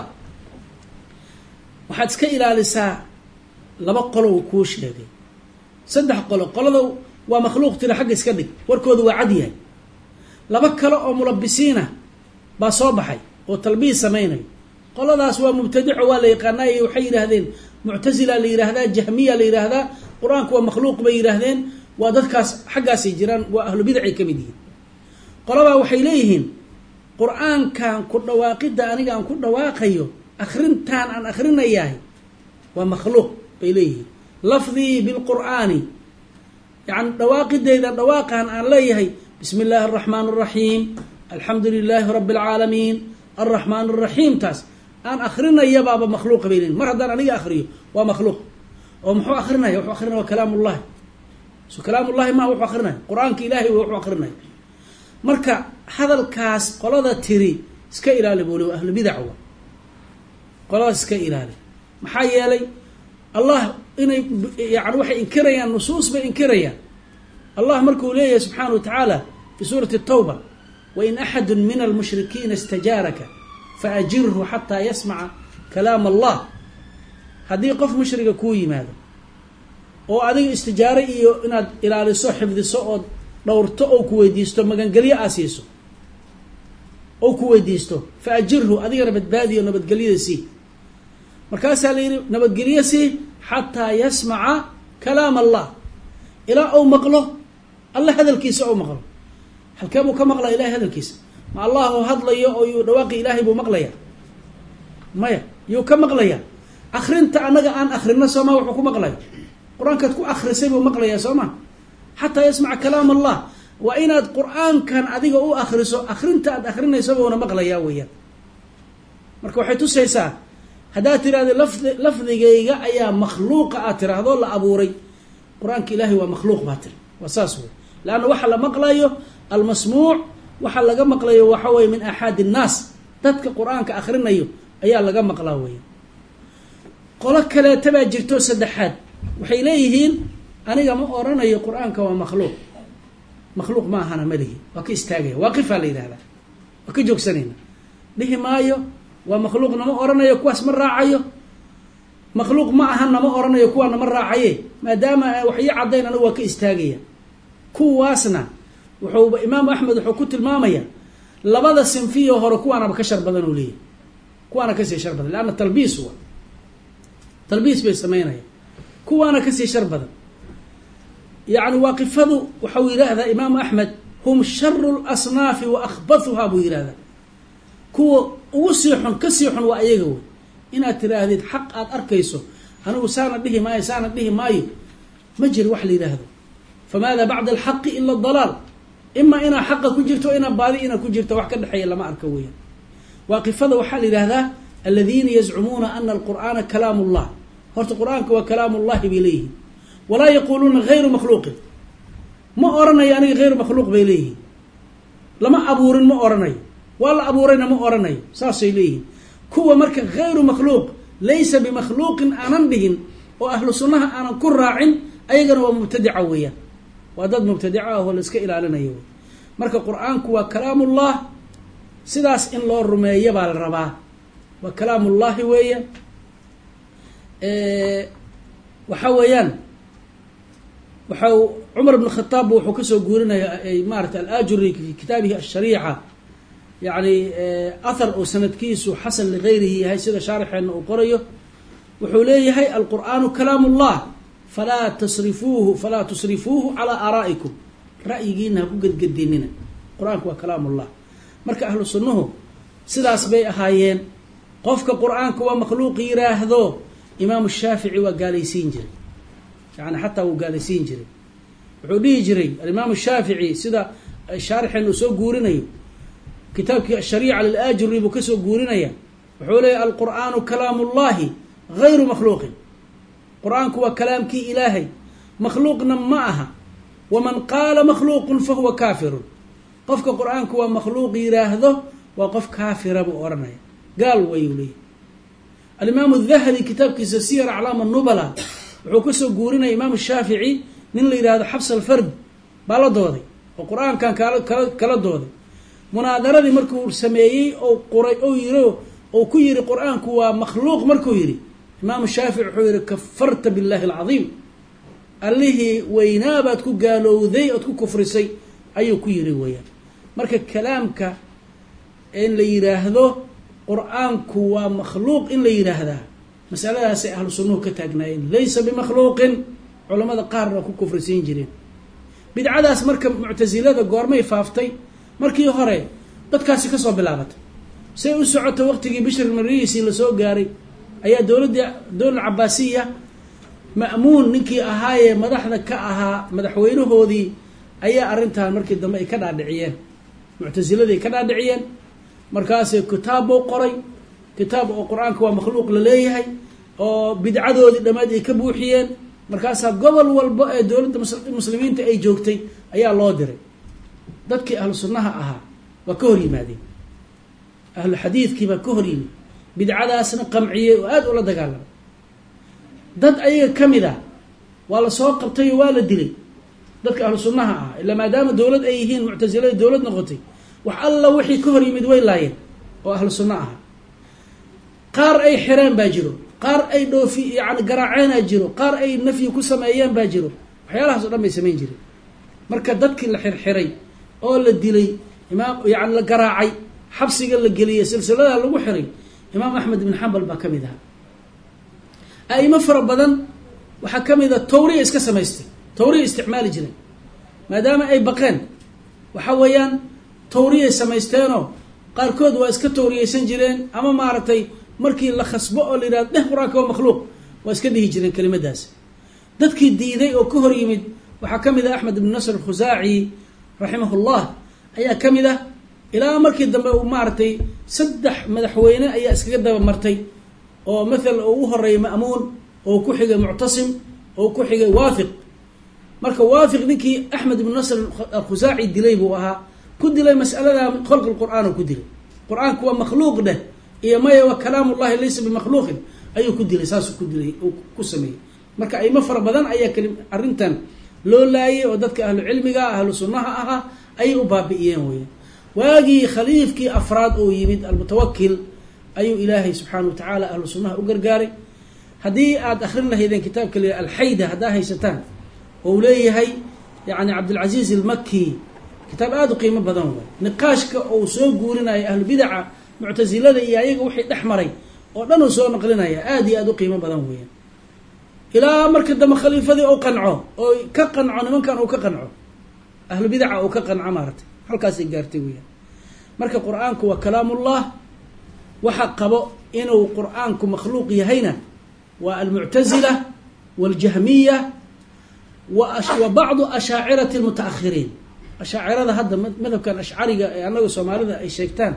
waxaad iska ilaalisaa laba qolow kuu sheegay saddex qolo qolada waa makhluuq tira xagga iska dhig warkooda waa cad yahay laba kale oo mulabisiina baa soo baxay oo talbiis samaynayo qoladaas waa mubtadico waa la yaqaanay waxay yidhaahdeen muctasila la yidhaahdaa jahmiya la yidhaahdaa qur-aanku waa makhluuq bay yidhaahdeen waa dadkaas xaggaasay jiraan waa ahlu bidacay ka mid yihiin qolabaa waxay leeyihiin qur-aankan ku dhawaaqidda aniga aan ku dhawaaqayo akrintaan aan akrinayahay waa makhluuq bay leeyihiin lafdii bilqur'aani yani dhawaaqideyda dhawaaqan aan leeyahay bismi illaahi araxmaan araxiim alxamdu lilaahi rabbi alcaalamiin alraxmaan araxiim taas aan akrinayabaaba makhluuqa bay leeyihin mar haddaan aniga akriyo waa makhluuq oo muxuu akrinaya wuxuu akrinaya waa kalaamullahi so kalaamullahi ma wuxuu akrinaya qur-aanka ilaahay wuxuu akrinaya marka hadalkaas qolada tiri iska ilaali buu le ahlu bidac wa qoladaas iska ilaali maxaa yeelay allah inay yani waxay inkirayaan nusuus bay inkirayaan allah markuu leeyahay subxaana wa tacaala fi suurati tawba wain axadu min almushrikiina istajaaraka faajirhu xataa yasmaca kalaam allah haddii qof mushriga kuu yimaado oo adiga istijaaro iyo inaad ilaaliso xifdiso ood dhowrto oo ku weydiisto magangelyo aa siiso oo ku weydiisto faajirhu adigana badbaadiyo nabadgelyada sii markaasaa la yidhi nabadgelyo sii xataa yasmaca kalaam allah ilaa ou maqlo alla hadalkiisa ou maqlo halkee buu ka maqlaa ilahay hadalkiisa ma allah oo hadlayo oo yuu dhawaaqi ilaahay buu maqlaya maya yuu ka maqlaya akrinta annaga aan akrino sooma wuxuu ku maqlaya qur-aankaad ku akrisay buu maqlayaa soo ma xataa yasmaca kalaam allah waa inaad qur-aankan adiga u akriso akrinta aad akrinayso buuna maqlayaa weeyaan marka waxay tusaysaa haddaad tiraahdo lafdigayga ayaa makhluuqa aad tiraahdo la abuuray qur-aanka ilaahay waa makhluuq baa tiri waa saas wey leanna waxa la maqlayo almasmuuc waxa laga maqlayo waxa weye min axaadi innaas dadka qur-aanka akrinayo ayaa laga maqlaa weya qolo kaleeta baa jirto saddexaad waxay leeyihiin aniga ma oranayo qur-aanka waa makhluuq makhluuq ma ahana malihi waa ka istaagaya waaqifaa la yidhahdaa waa ka joogsanayna dhihi maayo waa makhluuq nama oranayo kuwaas ma raacayo makhluuq ma ahan nama oranayo kuwaa nama raacaye maadaama waxii caddayn anigu waa ka istaagaya kuwaasna wuxuu imaamu axmed wuxuu ku tilmaamaya labada sinfiyo hore kuwaanaba ka shar badan uu leeyahy kuwaana kasii shar badan leanna talbiis wa talbiis bay sameynaya kuwaana kasii shar badan yacni waaqifadu waxau yidhaahdaa imaamu axmed hum sharu lasnaafi wa akhbathuhaa buu yidhahdaa kuwa ugu sii xun kasii xun waa ayaga wey inaad tiraahdid xaq aad arkayso anigu saana dhihi maayo saana dhihi maayo ma jiro wax la yidhaahdo famaada bacda alxaqi ila dalaal ima inaa xaqa ku jirto inaa baadi inaa ku jirto wax ka dhexeeya lama arka weeyaan waaqifada waxaa la yidhahdaa aladiina yazcumuuna ana alqur'aana kalaam ullah horta qur-aanka waa kalaam ullahi bay leeyihiin walaa yaquuluuna hayru makhluuqin ma oranayo aniga hayru makhluuq bay leeyihiin lama abuurin ma oranayo waa la abuurayna ma oranayo saasay leeyihiin kuwa marka hayru makhluuq laysa bimakhluuqin aanan dhihin oo ahlu sunnaha aanan ku raacin ayagana waa mubtadica weeyaan waa dad mubtadica ah oo la iska ilaalinayo wey marka qur-aanku waa kalaamullah sidaas in loo rumeeyo baa la rabaa waa kalaamullahi weeye waxa weeyaan waxa cumar bn khataab wuxuu kasoo guurinaya maarata alajuri fi kitaabihi ashariica yani ahar oo sanadkiisu xasan ligayrihi yahay sida shaarixeena uu qorayo wuxuu leeyahay alqur'aanu kalaam ullah falaa tusrifuuhu calaa aaraa'ikum ra'yigiina ha ku gedgedinina qur-aanku waa kalaam ullah marka ahlu sunnuhu sidaas bay ahaayeen qofka qur-aanka waa makhluuq yiraahdo imaamu shaafici waa gaalaysiin jiray yani xataa wuu gaalaysiin jiray wuxuu dhihi jiray alimaamu shaafici sida shaarixeen uu soo guurinayo kitaabkii ashariica lilaajuri buu kasoo guurinaya wuxuu leeyahy alqur'aanu kalaamu ullahi gayru makhluuqin qur-aanku waa kalaamkii ilaahay makhluuqna ma aha waman qaala makhluuqun fahuwa kaafirun qofka qur-aanku waa makhluuq yiraahdo waa qof kaafira buu oranaya gaal wayuu leeyahy alimaamu dahabi kitaabkiisa siyar aclaam anubala wuxuu kasoo guurinaya imaamu shaafici nin la yidhahdo xabs alfard baa la dooday oo qur-aankan kala dooday munaadaradii markuu sameeyey oo qoray oo yiri oo ku yiri qur-aanku waa makhluuq markuu yiri imaamu shaafici wuxuu yihi kafarta billahi alcadiim allihii weynaabaad ku gaalowday ood ku kufrisay ayuu ku yiri weeyaan marka kalaamka in la yiraahdo qur-aanku waa makhluuq in la yiraahdaa masaladaasay ahlu sunnuhu ka taagnaayeen laysa bimakhluuqin culamada qaarna ku kufrisiin jireen bidcadaas marka muctasilada goormay faaftay markii hore dadkaasi kasoo bilaabatay say u socoto waqtigii bishr marisi lasoo gaaray ayaa dowlad cabaasiya ma'muun ninkii ahaayee madaxda ka ahaa madaxweynahoodii ayaa arrintan markii dambe ay ka dhaadhiciyeen muctasiladii ka dhaadhiciyeen markaasay kitaab buu qoray kitaab oo qur-aanka waa makhluuq la leeyahay oo bidcadoodii dhammaad ay ka buuxiyeen markaasaa gobol walba ee dowladda muslimiinta ay joogtay ayaa loo diray dadkii ahlu sunnaha ahaa waa ka hor yimaadeen ahlu xadiidkii baa ka hor yimid bidcadaasna qamciyey oo aada ula dagaalamay dad ayaga ka mid ah waa la soo qabtay oo waa la dilay dadka ahlu sunnaha ah ilaa maadaama dowlad ay yihiin muctasilada dowlad noqotay wax alla wixii ka hor yimid way laayeen oo ahlu sunno aha qaar ay xireen baa jiro qaar ay dhoofi yani garaaceenaa jiro qaar ay nafyi ku sameeyeen baa jiro waxyaalahaas o dhan bay samayn jireen marka dadkii la xirxiray oo la dilay imaam yani la garaacay xabsiga la geliyey silsilada lagu xiray imaam axmed ibn xambal baa ka mid aha a'imo fara badan waxaa ka mid a tawriya iska samaystay tawriya isticmaali jireen maadaama ay baqeen waxa weeyaan tawriyay samaysteenoo qaarkood waa iska tawriyaysan jireen ama maaragtay markii la khasbo oo la yidhahdo dheh qur-aanka waa makhluuq waa iska dhihi jireen kelimadaas dadkii diiday oo ka hor yimid waxaa ka mid ah axmed ibn nasr alkhusaaci raximahullah ayaa ka mid ah ilaa markii dambe uu maaragtay 3 madaxweyne ayaa iskaga daba martay oo mathal uu u horeeyay ma'muun oo ku xigay muctasim oo ku xigay waafiq marka waafiq ninkii axmed ibn nasr alkhusaaci dilay buu ahaa ku dilay mas'alada khalq alqur'aan ku dilay qur'aanku waa makhluuq dheh iyo maya wa kalaamullahi laysa bimakhluuqin ayuu ku dilay saasuu ku dilay ku sameeyey marka ayma fara badan ayaa arrintan loo laayay oo dadka ahlu cilmiga ahlu sunnaha ahaa ayay u baabi'iyeen weeyaan waagii khaliifkii afraad oo yimid almutawakil ayuu ilaahay subxaanahu wa tacaala ahlu sunnaha u gargaaray haddii aad akhrin lahaydeen kitaabka la alxayda haddaa haysataan oo uu leeyahay yani cabdilcaziiz almaki kitaab aada u qiimo badan waay niqaashka ou soo guurinaya ahlu bidaca muctasilada iyo ayaga wixii dhex maray oo dhan uu soo naqlinaya aada iyo aada u qiimo badan weeyaan ilaa marka dambe khaliifadii ou qanco oo ka qanco nimankan uu ka qanco ahlu bidaca uu ka qanco maaratay halkaasay gaartay weeyaan marka qur-aanku waa kalaamullah waxa qabo inuu qur-aanku makhluuq yahayna waa almuctazila waاljahmiya wa bacdu ashaacirati almutaakhiriin ashaacirada hadda madhabkan ashcariga ee annaga soomaalida ay sheegtaan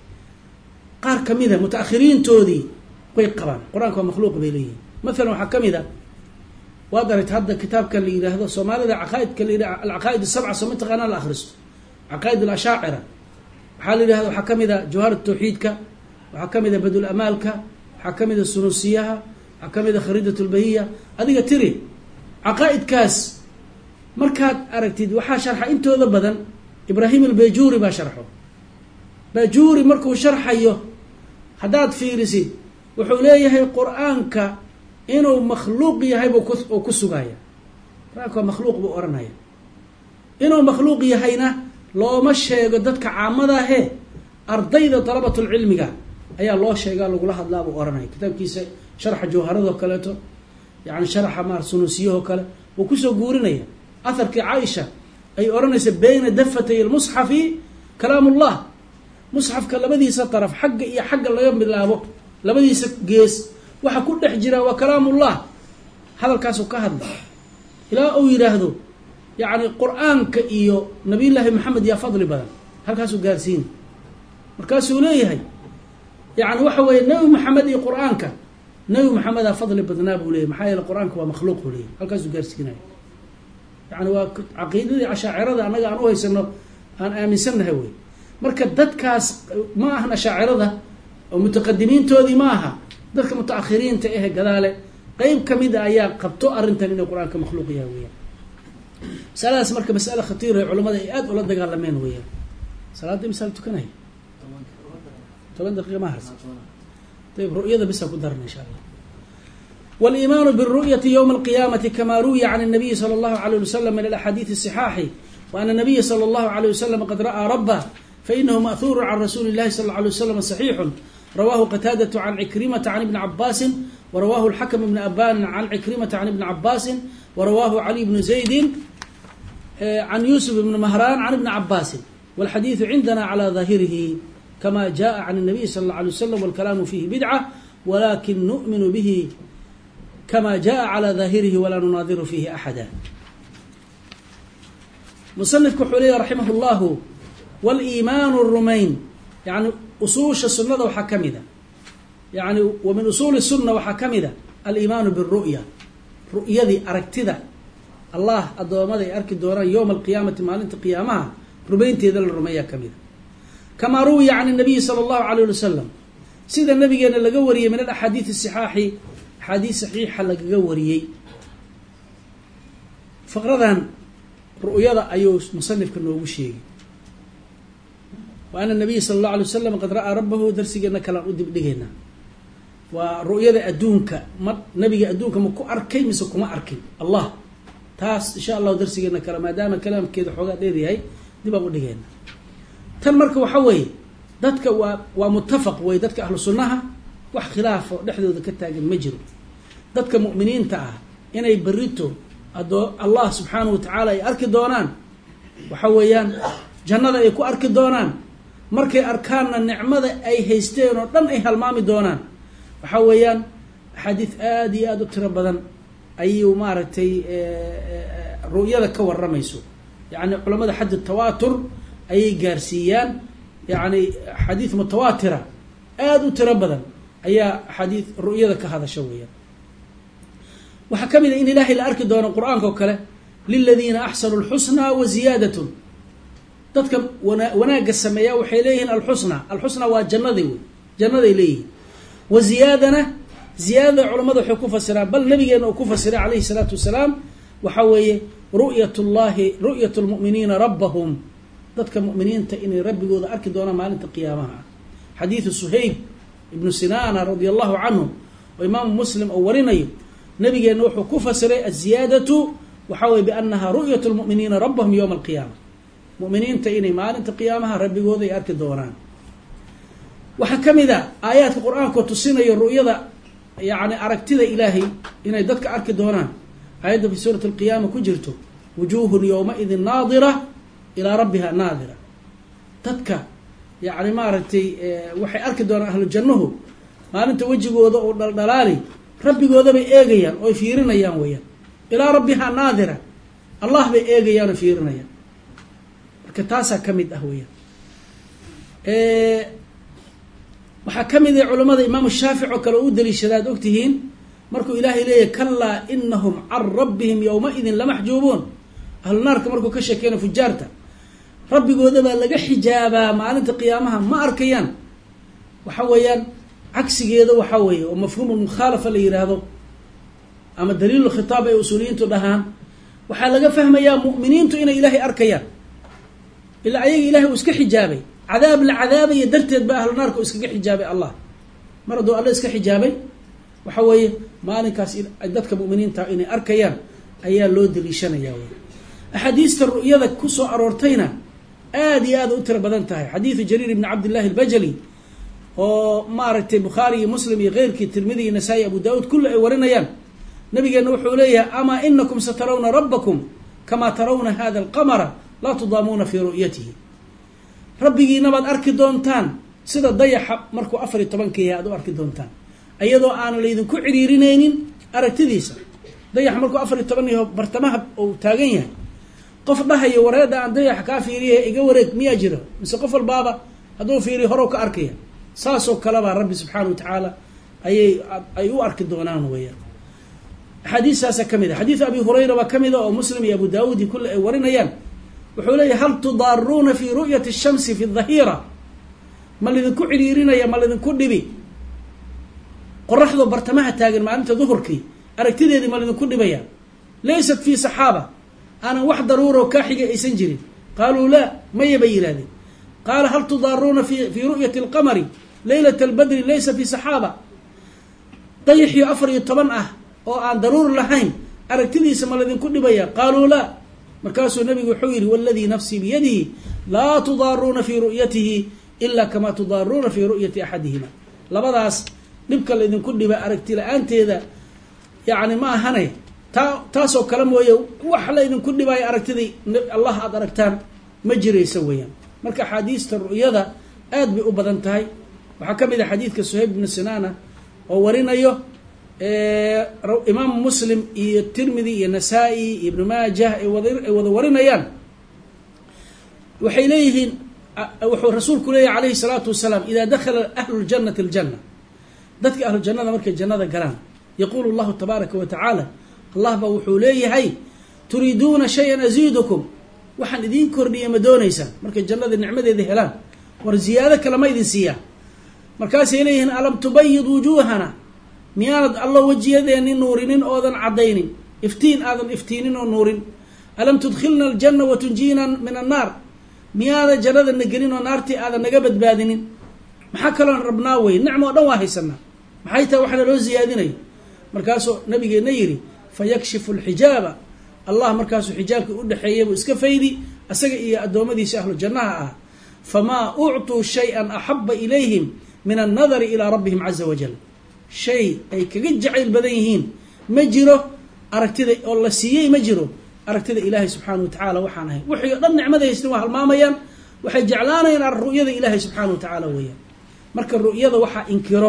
qaar kamida mutaakhiriintoodii way qabaan qur-aanka waa makhluuq bay leeyihin maalan waxaa ka mid a waad aragta hadda kitaabkan la yidhaahdo soomaalida caqaaidka la yidhah alcaqaa'id asabca soo mataqaanaa la akhristo caqaa'id alashaacira waxaa la yidhahda waxaa ka mid a jawhar tawxiidka waxaa ka mid a badul amaalka waxaa ka mid a sunusiyaha waxaa ka mid a khariidat lbahiya adiga tiri caqaa'idkaas markaad aragtid waxaa sharxa intooda badan ibraahim albayjuuri baa sharxo bayjuuri markuu sharxayo haddaad fiirisid wuxuu leeyahay qur-aanka inuu makhluuq yahay buu ku sugaya qur-aanka waa makhluuq buu ohanaya inuu makhluuq yahayna looma sheego dadka caamadahe ardayda dalabatulcilmiga ayaa loo sheegaa lagula hadlaa buu ohanaya kitaabkiisa sharxa jawharadoo kaleeto yani sharxa maar sunusiyahoo kale wuu kusoo guurinaya aharkii caaisha ay odhanaysa bayna dafatay almusxafi kalaamullah musxafka labadiisa daraf xagga iyo xagga laga bilaabo labadiisa gees waxa ku dhex jira waa kalaamullah hadalkaasuu ka hadla ilaa uu yidhaahdo yani qur-aanka iyo nabiyullaahi maxamed yaa fadli badan halkaasuu gaarsiina markaasuu leeyahay yani waxa weeye nebi maxamed iyo qur-aanka nebi maxamedaa fadli badnaa buu leeyahy maxaa yeele qur-aanka waa makhluuq buu leeyahy halkaasuu gaarsiinaya yani waa caqiidadii ashaacirada annaga aan u haysano aan aaminsannahay wey marka dadkaas ma ahan ashaacirada oo mutaqadimiintoodii ma aha dadka mutaakhiriinta ehe gadaale qeyb kamid a ayaa qabto arrintan inay qur-aanka makhluuq yahay weyaan masaladaas marka masale khatiira ee culamada ay aada ula dagaalameen weyaan salaada misaal tukanay 10 daqiiqa ma harsan ayb ru'yada bisa ku darna insha allah والإيمان بالرؤية يوم القيامة كما روي عن النبي صلى الله عليه وسلم من الأحاديث الصحاح وأن النبي صلى الله عليه وسلم قد رأى ربه فإنه مأثور عن رسول الله صلى الله عليه وسلم صحيح رواه قتادة عن عكرمة عن ابن عباس ورواه الحكم بن أبان عن عكرمة عن ابن عباس ورواه علي بن زيد عن يوسف بن مهران عن ابن عباس والحديث عندنا على ظاهره كما جاء عن النبي صلى الله عليه وسلم والكلام فيه بدعة ولكن نؤمن به كما جاء على ظاهره ولا نناظر فيه أحدا مصنف كحولي رحمه الله والإيمان الرمين يعني أصول السنة وحكمها يعني ومن أصول السنة وحكمها الإيمان بالرؤية رؤية ذي أركتذا الله الدوام ذي أرك الدوران يوم القيامة مالنت قيامها رمين تذل الرمية كمذا كما روي عن النبي صلى الله عليه وسلم سيد النبي أن لقوري من الأحاديث الصحاحي حديث صحيح لقى وريي فقرdan ru'yada ayuu musanifka noogu sheegay wa ana nabiy sala allahu alay wasalam qad ra'aa rabbahu darsigeena kalaan u dibdhigaynaa waa ru'yada adduunka ma nabiga adduunka ma ku arkay mise kuma arkin allah taas insha allahu darsigeena kale maadaama kalaamkeeda xoogaa dheer yahay dib aan u dhigayna tan marka waxa weeye dadka waa muttafaq wey dadka ahlu sunnaha wax khilaafo dhexdooda ka taagan ma jiro dadka mu'miniinta ah inay berito allah subxaanahu watacaala ay arki doonaan waxa weeyaan jannada ay ku arki doonaan markay arkaanna nicmada ay haysteen oo dhan ay halmaami doonaan waxa weeyaan axaadiid aada iyo aada u tiro badan ayuu maaragtay ru'yada ka warramayso yacni culamada xaddi tawaatur ayay gaarsiiyaan yacni xadiid mutawaatira aada u tiro badan ayaa xadiid ru'yada ka hadasha weeyaan waxaa ka mid a in ilaahay la arki doono qur-aanka oo kale liladiina axsanuu alxusnaa wa ziyaadatun dadka wanaagga sameeya waxay leeyihiin alxusnaa waa jannadii wey jannaday leeyihiin wa ziyaadana ziyaadada culamada waxay ku fasiraan bal nabigeena uu ku fasiray calayhi salaatu wasalaam waxaa weeye ru'yat lmu'miniina rabbahum dadka mu'miniinta inay rabbigooda arki doonaan maalinta qiyaamaha ah xadiidu suhayb ibnu sinaana radia allahu canhu oo imaamu muslim oo warinayo nabigeena wuxuu ku fasiray aziyaadatu waxaa weye biannaha ru'yat lmu'miniina rabbahum yowma alqiyaama mu'miniinta inay maalinta qiyaamaha rabbigooda ay arki doonaan waxaa ka mid a aayaadka qur-aankoo tusinayo ru'yada yacni aragtida ilaahay inay dadka arki doonaan aayadda fi suurati alqiyaama ku jirto wujuuhun yowmaidin naadira ilaa rabbiha naadira dadka yacni maaragtay waxay arki doonaan ahlu jannuhu maalinta wejigooda oo dhaldhalaali rabbigooda bay eegayaan ooy fiirinayaan weeyaan ilaa rabbihaa naadira allah bay eegayaan oo fiirinayaan marka taasaa ka mid ah weeyaan waxaa ka mid ah culamada imaamu shaafic oo kale u daliishadaad ogtihiin markuu ilaahay leeyahy kalaa inahum can rabbihim yowmaidin lamaxjuubuun ahlu naarka markuu ka sheekeyna fujaarta rabbigooda baa laga xijaabaa maalinta qiyaamaha ma arkayaan waxa weeyaan cagsigeeda waxaa weeye oo mafhuum lmukhaalafa la yidhaahdo ama daliilu khitaab ay usuuliyiintu dhahaan waxaa laga fahmayaa mu'miniintu inay ilaahay arkayaan ilaa ayaga ilahay uu iska xijaabay cadaab la cadaabaya darteed baa ahlu naarka uu iskaga xijaabay allah mar hadduu alla iska xijaabay waxa weeye maalinkaas dadka mu'miniinta inay arkayaan ayaa loo daliishanaya wey axaadiista ru'yada kusoo aroortayna aada iyo aada u tiro badan tahay xadiidu jariir ibni cabdillahi albajali oo maaragtay bukhaari iyo muslim iyo keyrkii tirmidi iyo nasaa-i abu daawuud kulli ay warinayaan nabigeena wuxuu leeyahay amaa inakum satarawna rabbakum kamaa tarawna hada alqamara laa tudaamuuna fii ru'yatihi rabbigiina baad arki doontaan sida dayaxa markuu 14 yahay aad u arki doontaan ayadoo aan laydinku ciriirinaynin aragtidiisa dayax markuu 14 yahay bartamaha uu taagan yahay qof dhahayo wareeda aan dayax ka fiiriyay iga wareeg miya jiro mise qof walbaaba hadduu fiiriyo hore ka arkaya saasoo kale baa rabbi subxaanahu watacaala ay u arki doonaan weeyaan xadiisaasa ka mid a xadiidu abi hurayra baa ka mid a oo muslim iyo abu daawuud iyo kulli ay warinayaan wuxuu leeyahy hal tudaaruuna fii ru'yati shamsi fi dhahiira ma lidinku ciriirinaya ma lidinku dhibi qoraxdoo bartamaha taagan maalinta duhurkii aragtideedii ma lidinku dhibaya laysat fii saxaaba aanan wax daruuroo kaa xigay aysan jirin qaaluu laa maya bay yidhahdeen qaala hal tudaaruuna fii ru'yati alqamari laylata albadri laysa fii saxaaba dayaxii 14 ah oo aan daruur lahayn aragtidiisa ma lidinku dhibaya qaaluu laa markaasuu nabigu wuxuu yidhi waladii nafsii biyadihi laa tudaaruuna fii ru'yatihi ilaa kamaa tudaaruuna fii ru'yati axadihima labadaas dhibka laydinku dhiba aragti la-aanteeda yacni ma ahane taasoo kale mooye wax laydinku dhibaayo aragtidii allah aada aragtaan ma jiraysa weeyaan marka axaadiista ru'yada aad bay u badan tahay waxaa ka mid ah xadiidka suhayb ibnu sinaana oo warinayo imaamu muslim iyo tirmidi iyo nasaa-i iyo ibnu maajah ay wada warinayaan waxay leeyihiin wuxuu rasuulku leeyahy calayhi salaatu wasalaam idaa dakhala ahlu ljannati aljanna dadka ahlu jannada markay jannada galaan yaquulu llahu tabaaraka wa tacaala allah baa wuxuu leeyahay turiiduuna shayan aziidukum waxaan idiin kordhiya ma doonaysaan markay jannada nicmadeeda helaan war ziyaado kale ma idin siiyaa markaasay leeyihiin alam tubayid wujuuhana miyaanad allo wejiyadeenni nuurinin oodan caddaynin iftiin aadan iftiinin oo nuurin alam tudkhilna aljanna wa tunjiina min annaar miyaada jannada na gelin oo naartii aadan naga badbaadinin maxaa kaloon rabnaa wey nicmo o dhan waa haysanaa maxay tahay waxna loo ziyaadinayo markaasuu nabigeenna yidhi fayakshifu alxijaaba allah markaasuu xijaabkii u dhexeeyay buu iska faydi asaga iyo addoommadiisa ahlu jannaha ah famaa uctuu shay-an axaba ilayhim min annadari ilaa rabbihim caza wajal shay ay kaga jacayl badan yihiin ma jiro aragtida oo la siiyey ma jiro aragtida ilaahay subxaana wa tacaala waxaan ahay wixii o dhan nicmada haystin waa halmaamayaan waxay jeclaanayaan ru'yada ilaahay subxaana wa tacaala weeyaan marka ru'yada waxaa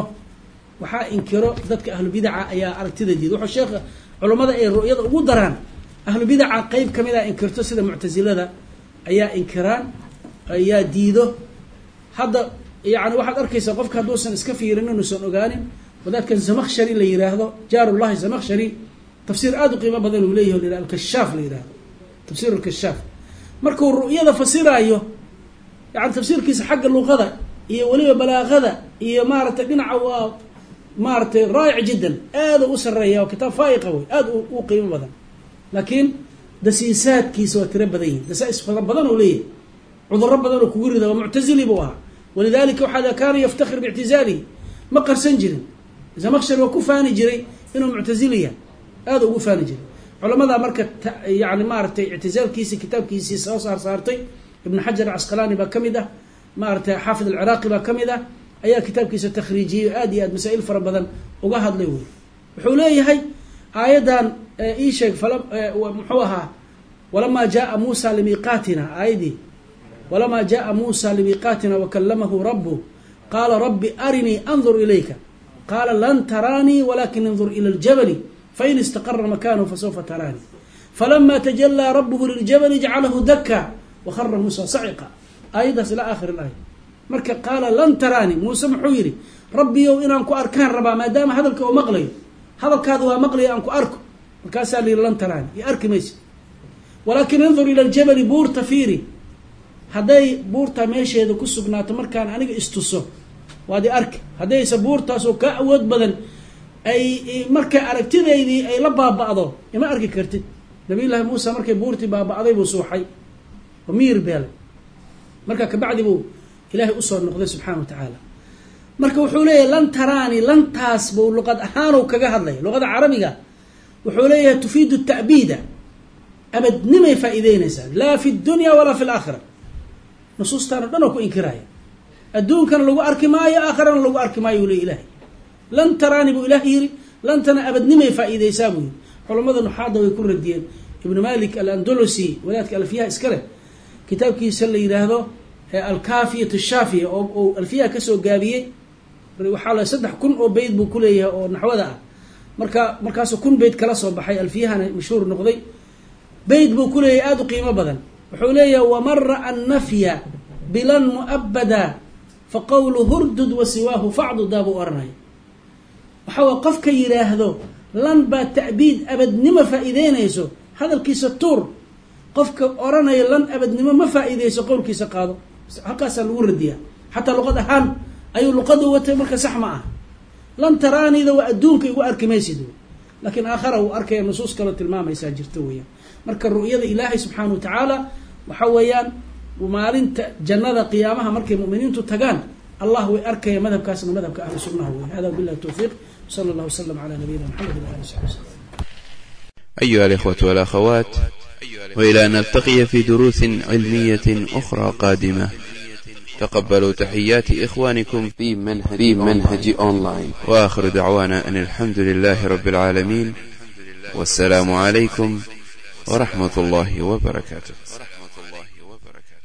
inkiro dadka ahlu bidaca ayaa aragtida diida wuxuu sheekha culummada ay ru'yada ugu daraan ahlu bidaca qeyb ka mid a inkirto sida muctasilada ayaa inkiraan ayaa diido hadda yani waxaad arkaysaa qofka hadduusan iska fiirin inuusan ogaanin wadaadkan zamakhshari la yiraahdo jaarullahi zamakhshari tafsiir aada u qiimo badan uu leeyahy o alkashaaf la yihahdo tafsiir alkashaaf markuu ru'yada fasiraayo yani tafsiirkiisa xagga luqada iyo weliba balaaqada iyo maaragtay dhinaca waa maaragtay raayic jiddan aada u sareeya oo kitaab faa'iqa wey aada u qiimo badan laakiin dasiisaadkiisa waa tiro badan yihin dasaais fara badan oo leeyahay cudurro badan oo kugu rida waa muctazili buu ahaa walidalika waxaa kaana yaftakhir biictizaalihi ma qarsan jirin zamakhshari waa ku faani jiray inuu muctaziliya aada ugu faani jiray culamada marka yani maaragtay ictizaalkiisii kitaabkiisii soo saartay ibn xajar acasqalaani baa ka mid ah maaragtay xaafid alciraaqi baa ka mid ah ayaa kitaabkiisa takhriijiyey aada iyo aad masaa'il fara badan uga hadlay wey wuxuu leeyahay aayaddan ii sheeg muxuu ahaa walamaa jaaa muusa limiiqaatina aayadii walamaa jaaa muusa limiiqaatina wakallamahu rabu qaala rabbi arinii andur ilayka qaala lan taraanii walakin indur ila ljabali fain istaqara makaanahu fasawfa taraanii falama tajalaa rabuhu liljabali jcalahu daka wakara muusa saciqa aayaddaas ilaa aakhir ilaaya marka qaala lan taraanii muuse muxuu yidhi rabbiyow inaan ku arkaan rabaa maadaama hadalka oo maqlayo hadalkaada waa maqlayo aan ku arko markaasaa la yidhi lan taraani iyo arki maysa walaakin indur ila ljabali buurta fiiri hadday buurta meesheeda ku sugnaato markaan aniga istuso waad i arki haddayse buurtaasoo ka awood badan ay markay aragtidaydii ay la baaba'do ima arki kartid nabiyullaahi muusa markay buurtii baaba'day buu suuxay oo miyir beelay marka kabacdi buu ilaahay usoo noqday subxaana wa tacaala marka wuxuu leeyahay lan taraani lantaas buu luqad ahaanow kaga hadlaya luqada carabiga wuxuu leeyahay tufiidu ta'biida abadnimay faa'iideynaysaa laa fi dunya walaa fi laakhira nusuustaan o dhan oo ku inkiraaya adduunkana lagu arki maayo aakhirana lagu arki maayo uu leey ilahay lan taraani buu ilaah yidhi lantana abadnimay faa'iideysaa buu yidhi culammada nuxaada way ku radiyeen ibnu malik alandalusi wadaadka alfiyaha iska leh kitaabkiisa la yidhaahdo alkaafiyat shaafiya oo alfiyaha kasoo gaabiyey waxaa la 3,000 oo beyd buu kuleeyahay oo naxwada ah markaasuu 1,000 beyd kala soo baxay alfiyahana mashhuur noqday beyd buu kuleeyahay aada u qiimo badan wuxuu leeyahay waman ra'a annafya bilan mu'abada faqawlu hurdud wa siwaahu facdudaa buu oranaya waxaa qofka yidhaahdo lan baa ta'biid abadnimo faa'iideynayso hadalkiisa tuur qofka oranaya lan abadnimo ma faa'iideyso qowlkiisa qaado halkaasaa lagu radiyaa xataa luqad ahaan ayuu luqada watay marka sax ma ah lan taraanida waa adduunka igu arki maysid laakiin aakhara uu arkaya nusuus kaloo tilmaamaysaa jirta weeyaan marka ru'yada ilaahay subxaana wa tacaala waxa weeyaan maalinta jannada qiyaamaha markay mu'miniintu tagaan allah way arkaya madhabkaasna madhabka ahlu sunnaha wey hada billahi tawfiiq sala allahu wasalam calaa nabiyina maxamed wa alihi wasaxbi wasallam أيها الإخوة والأخوات، وإلى أن نلتقي في دروس علمية أخرى قادمة، تقبلوا تحيات إخوانكم في منهج أونلاين، وآخر دعوانا أن الحمد لله رب العالمين، والسلام عليكم ورحمة الله وبركاته.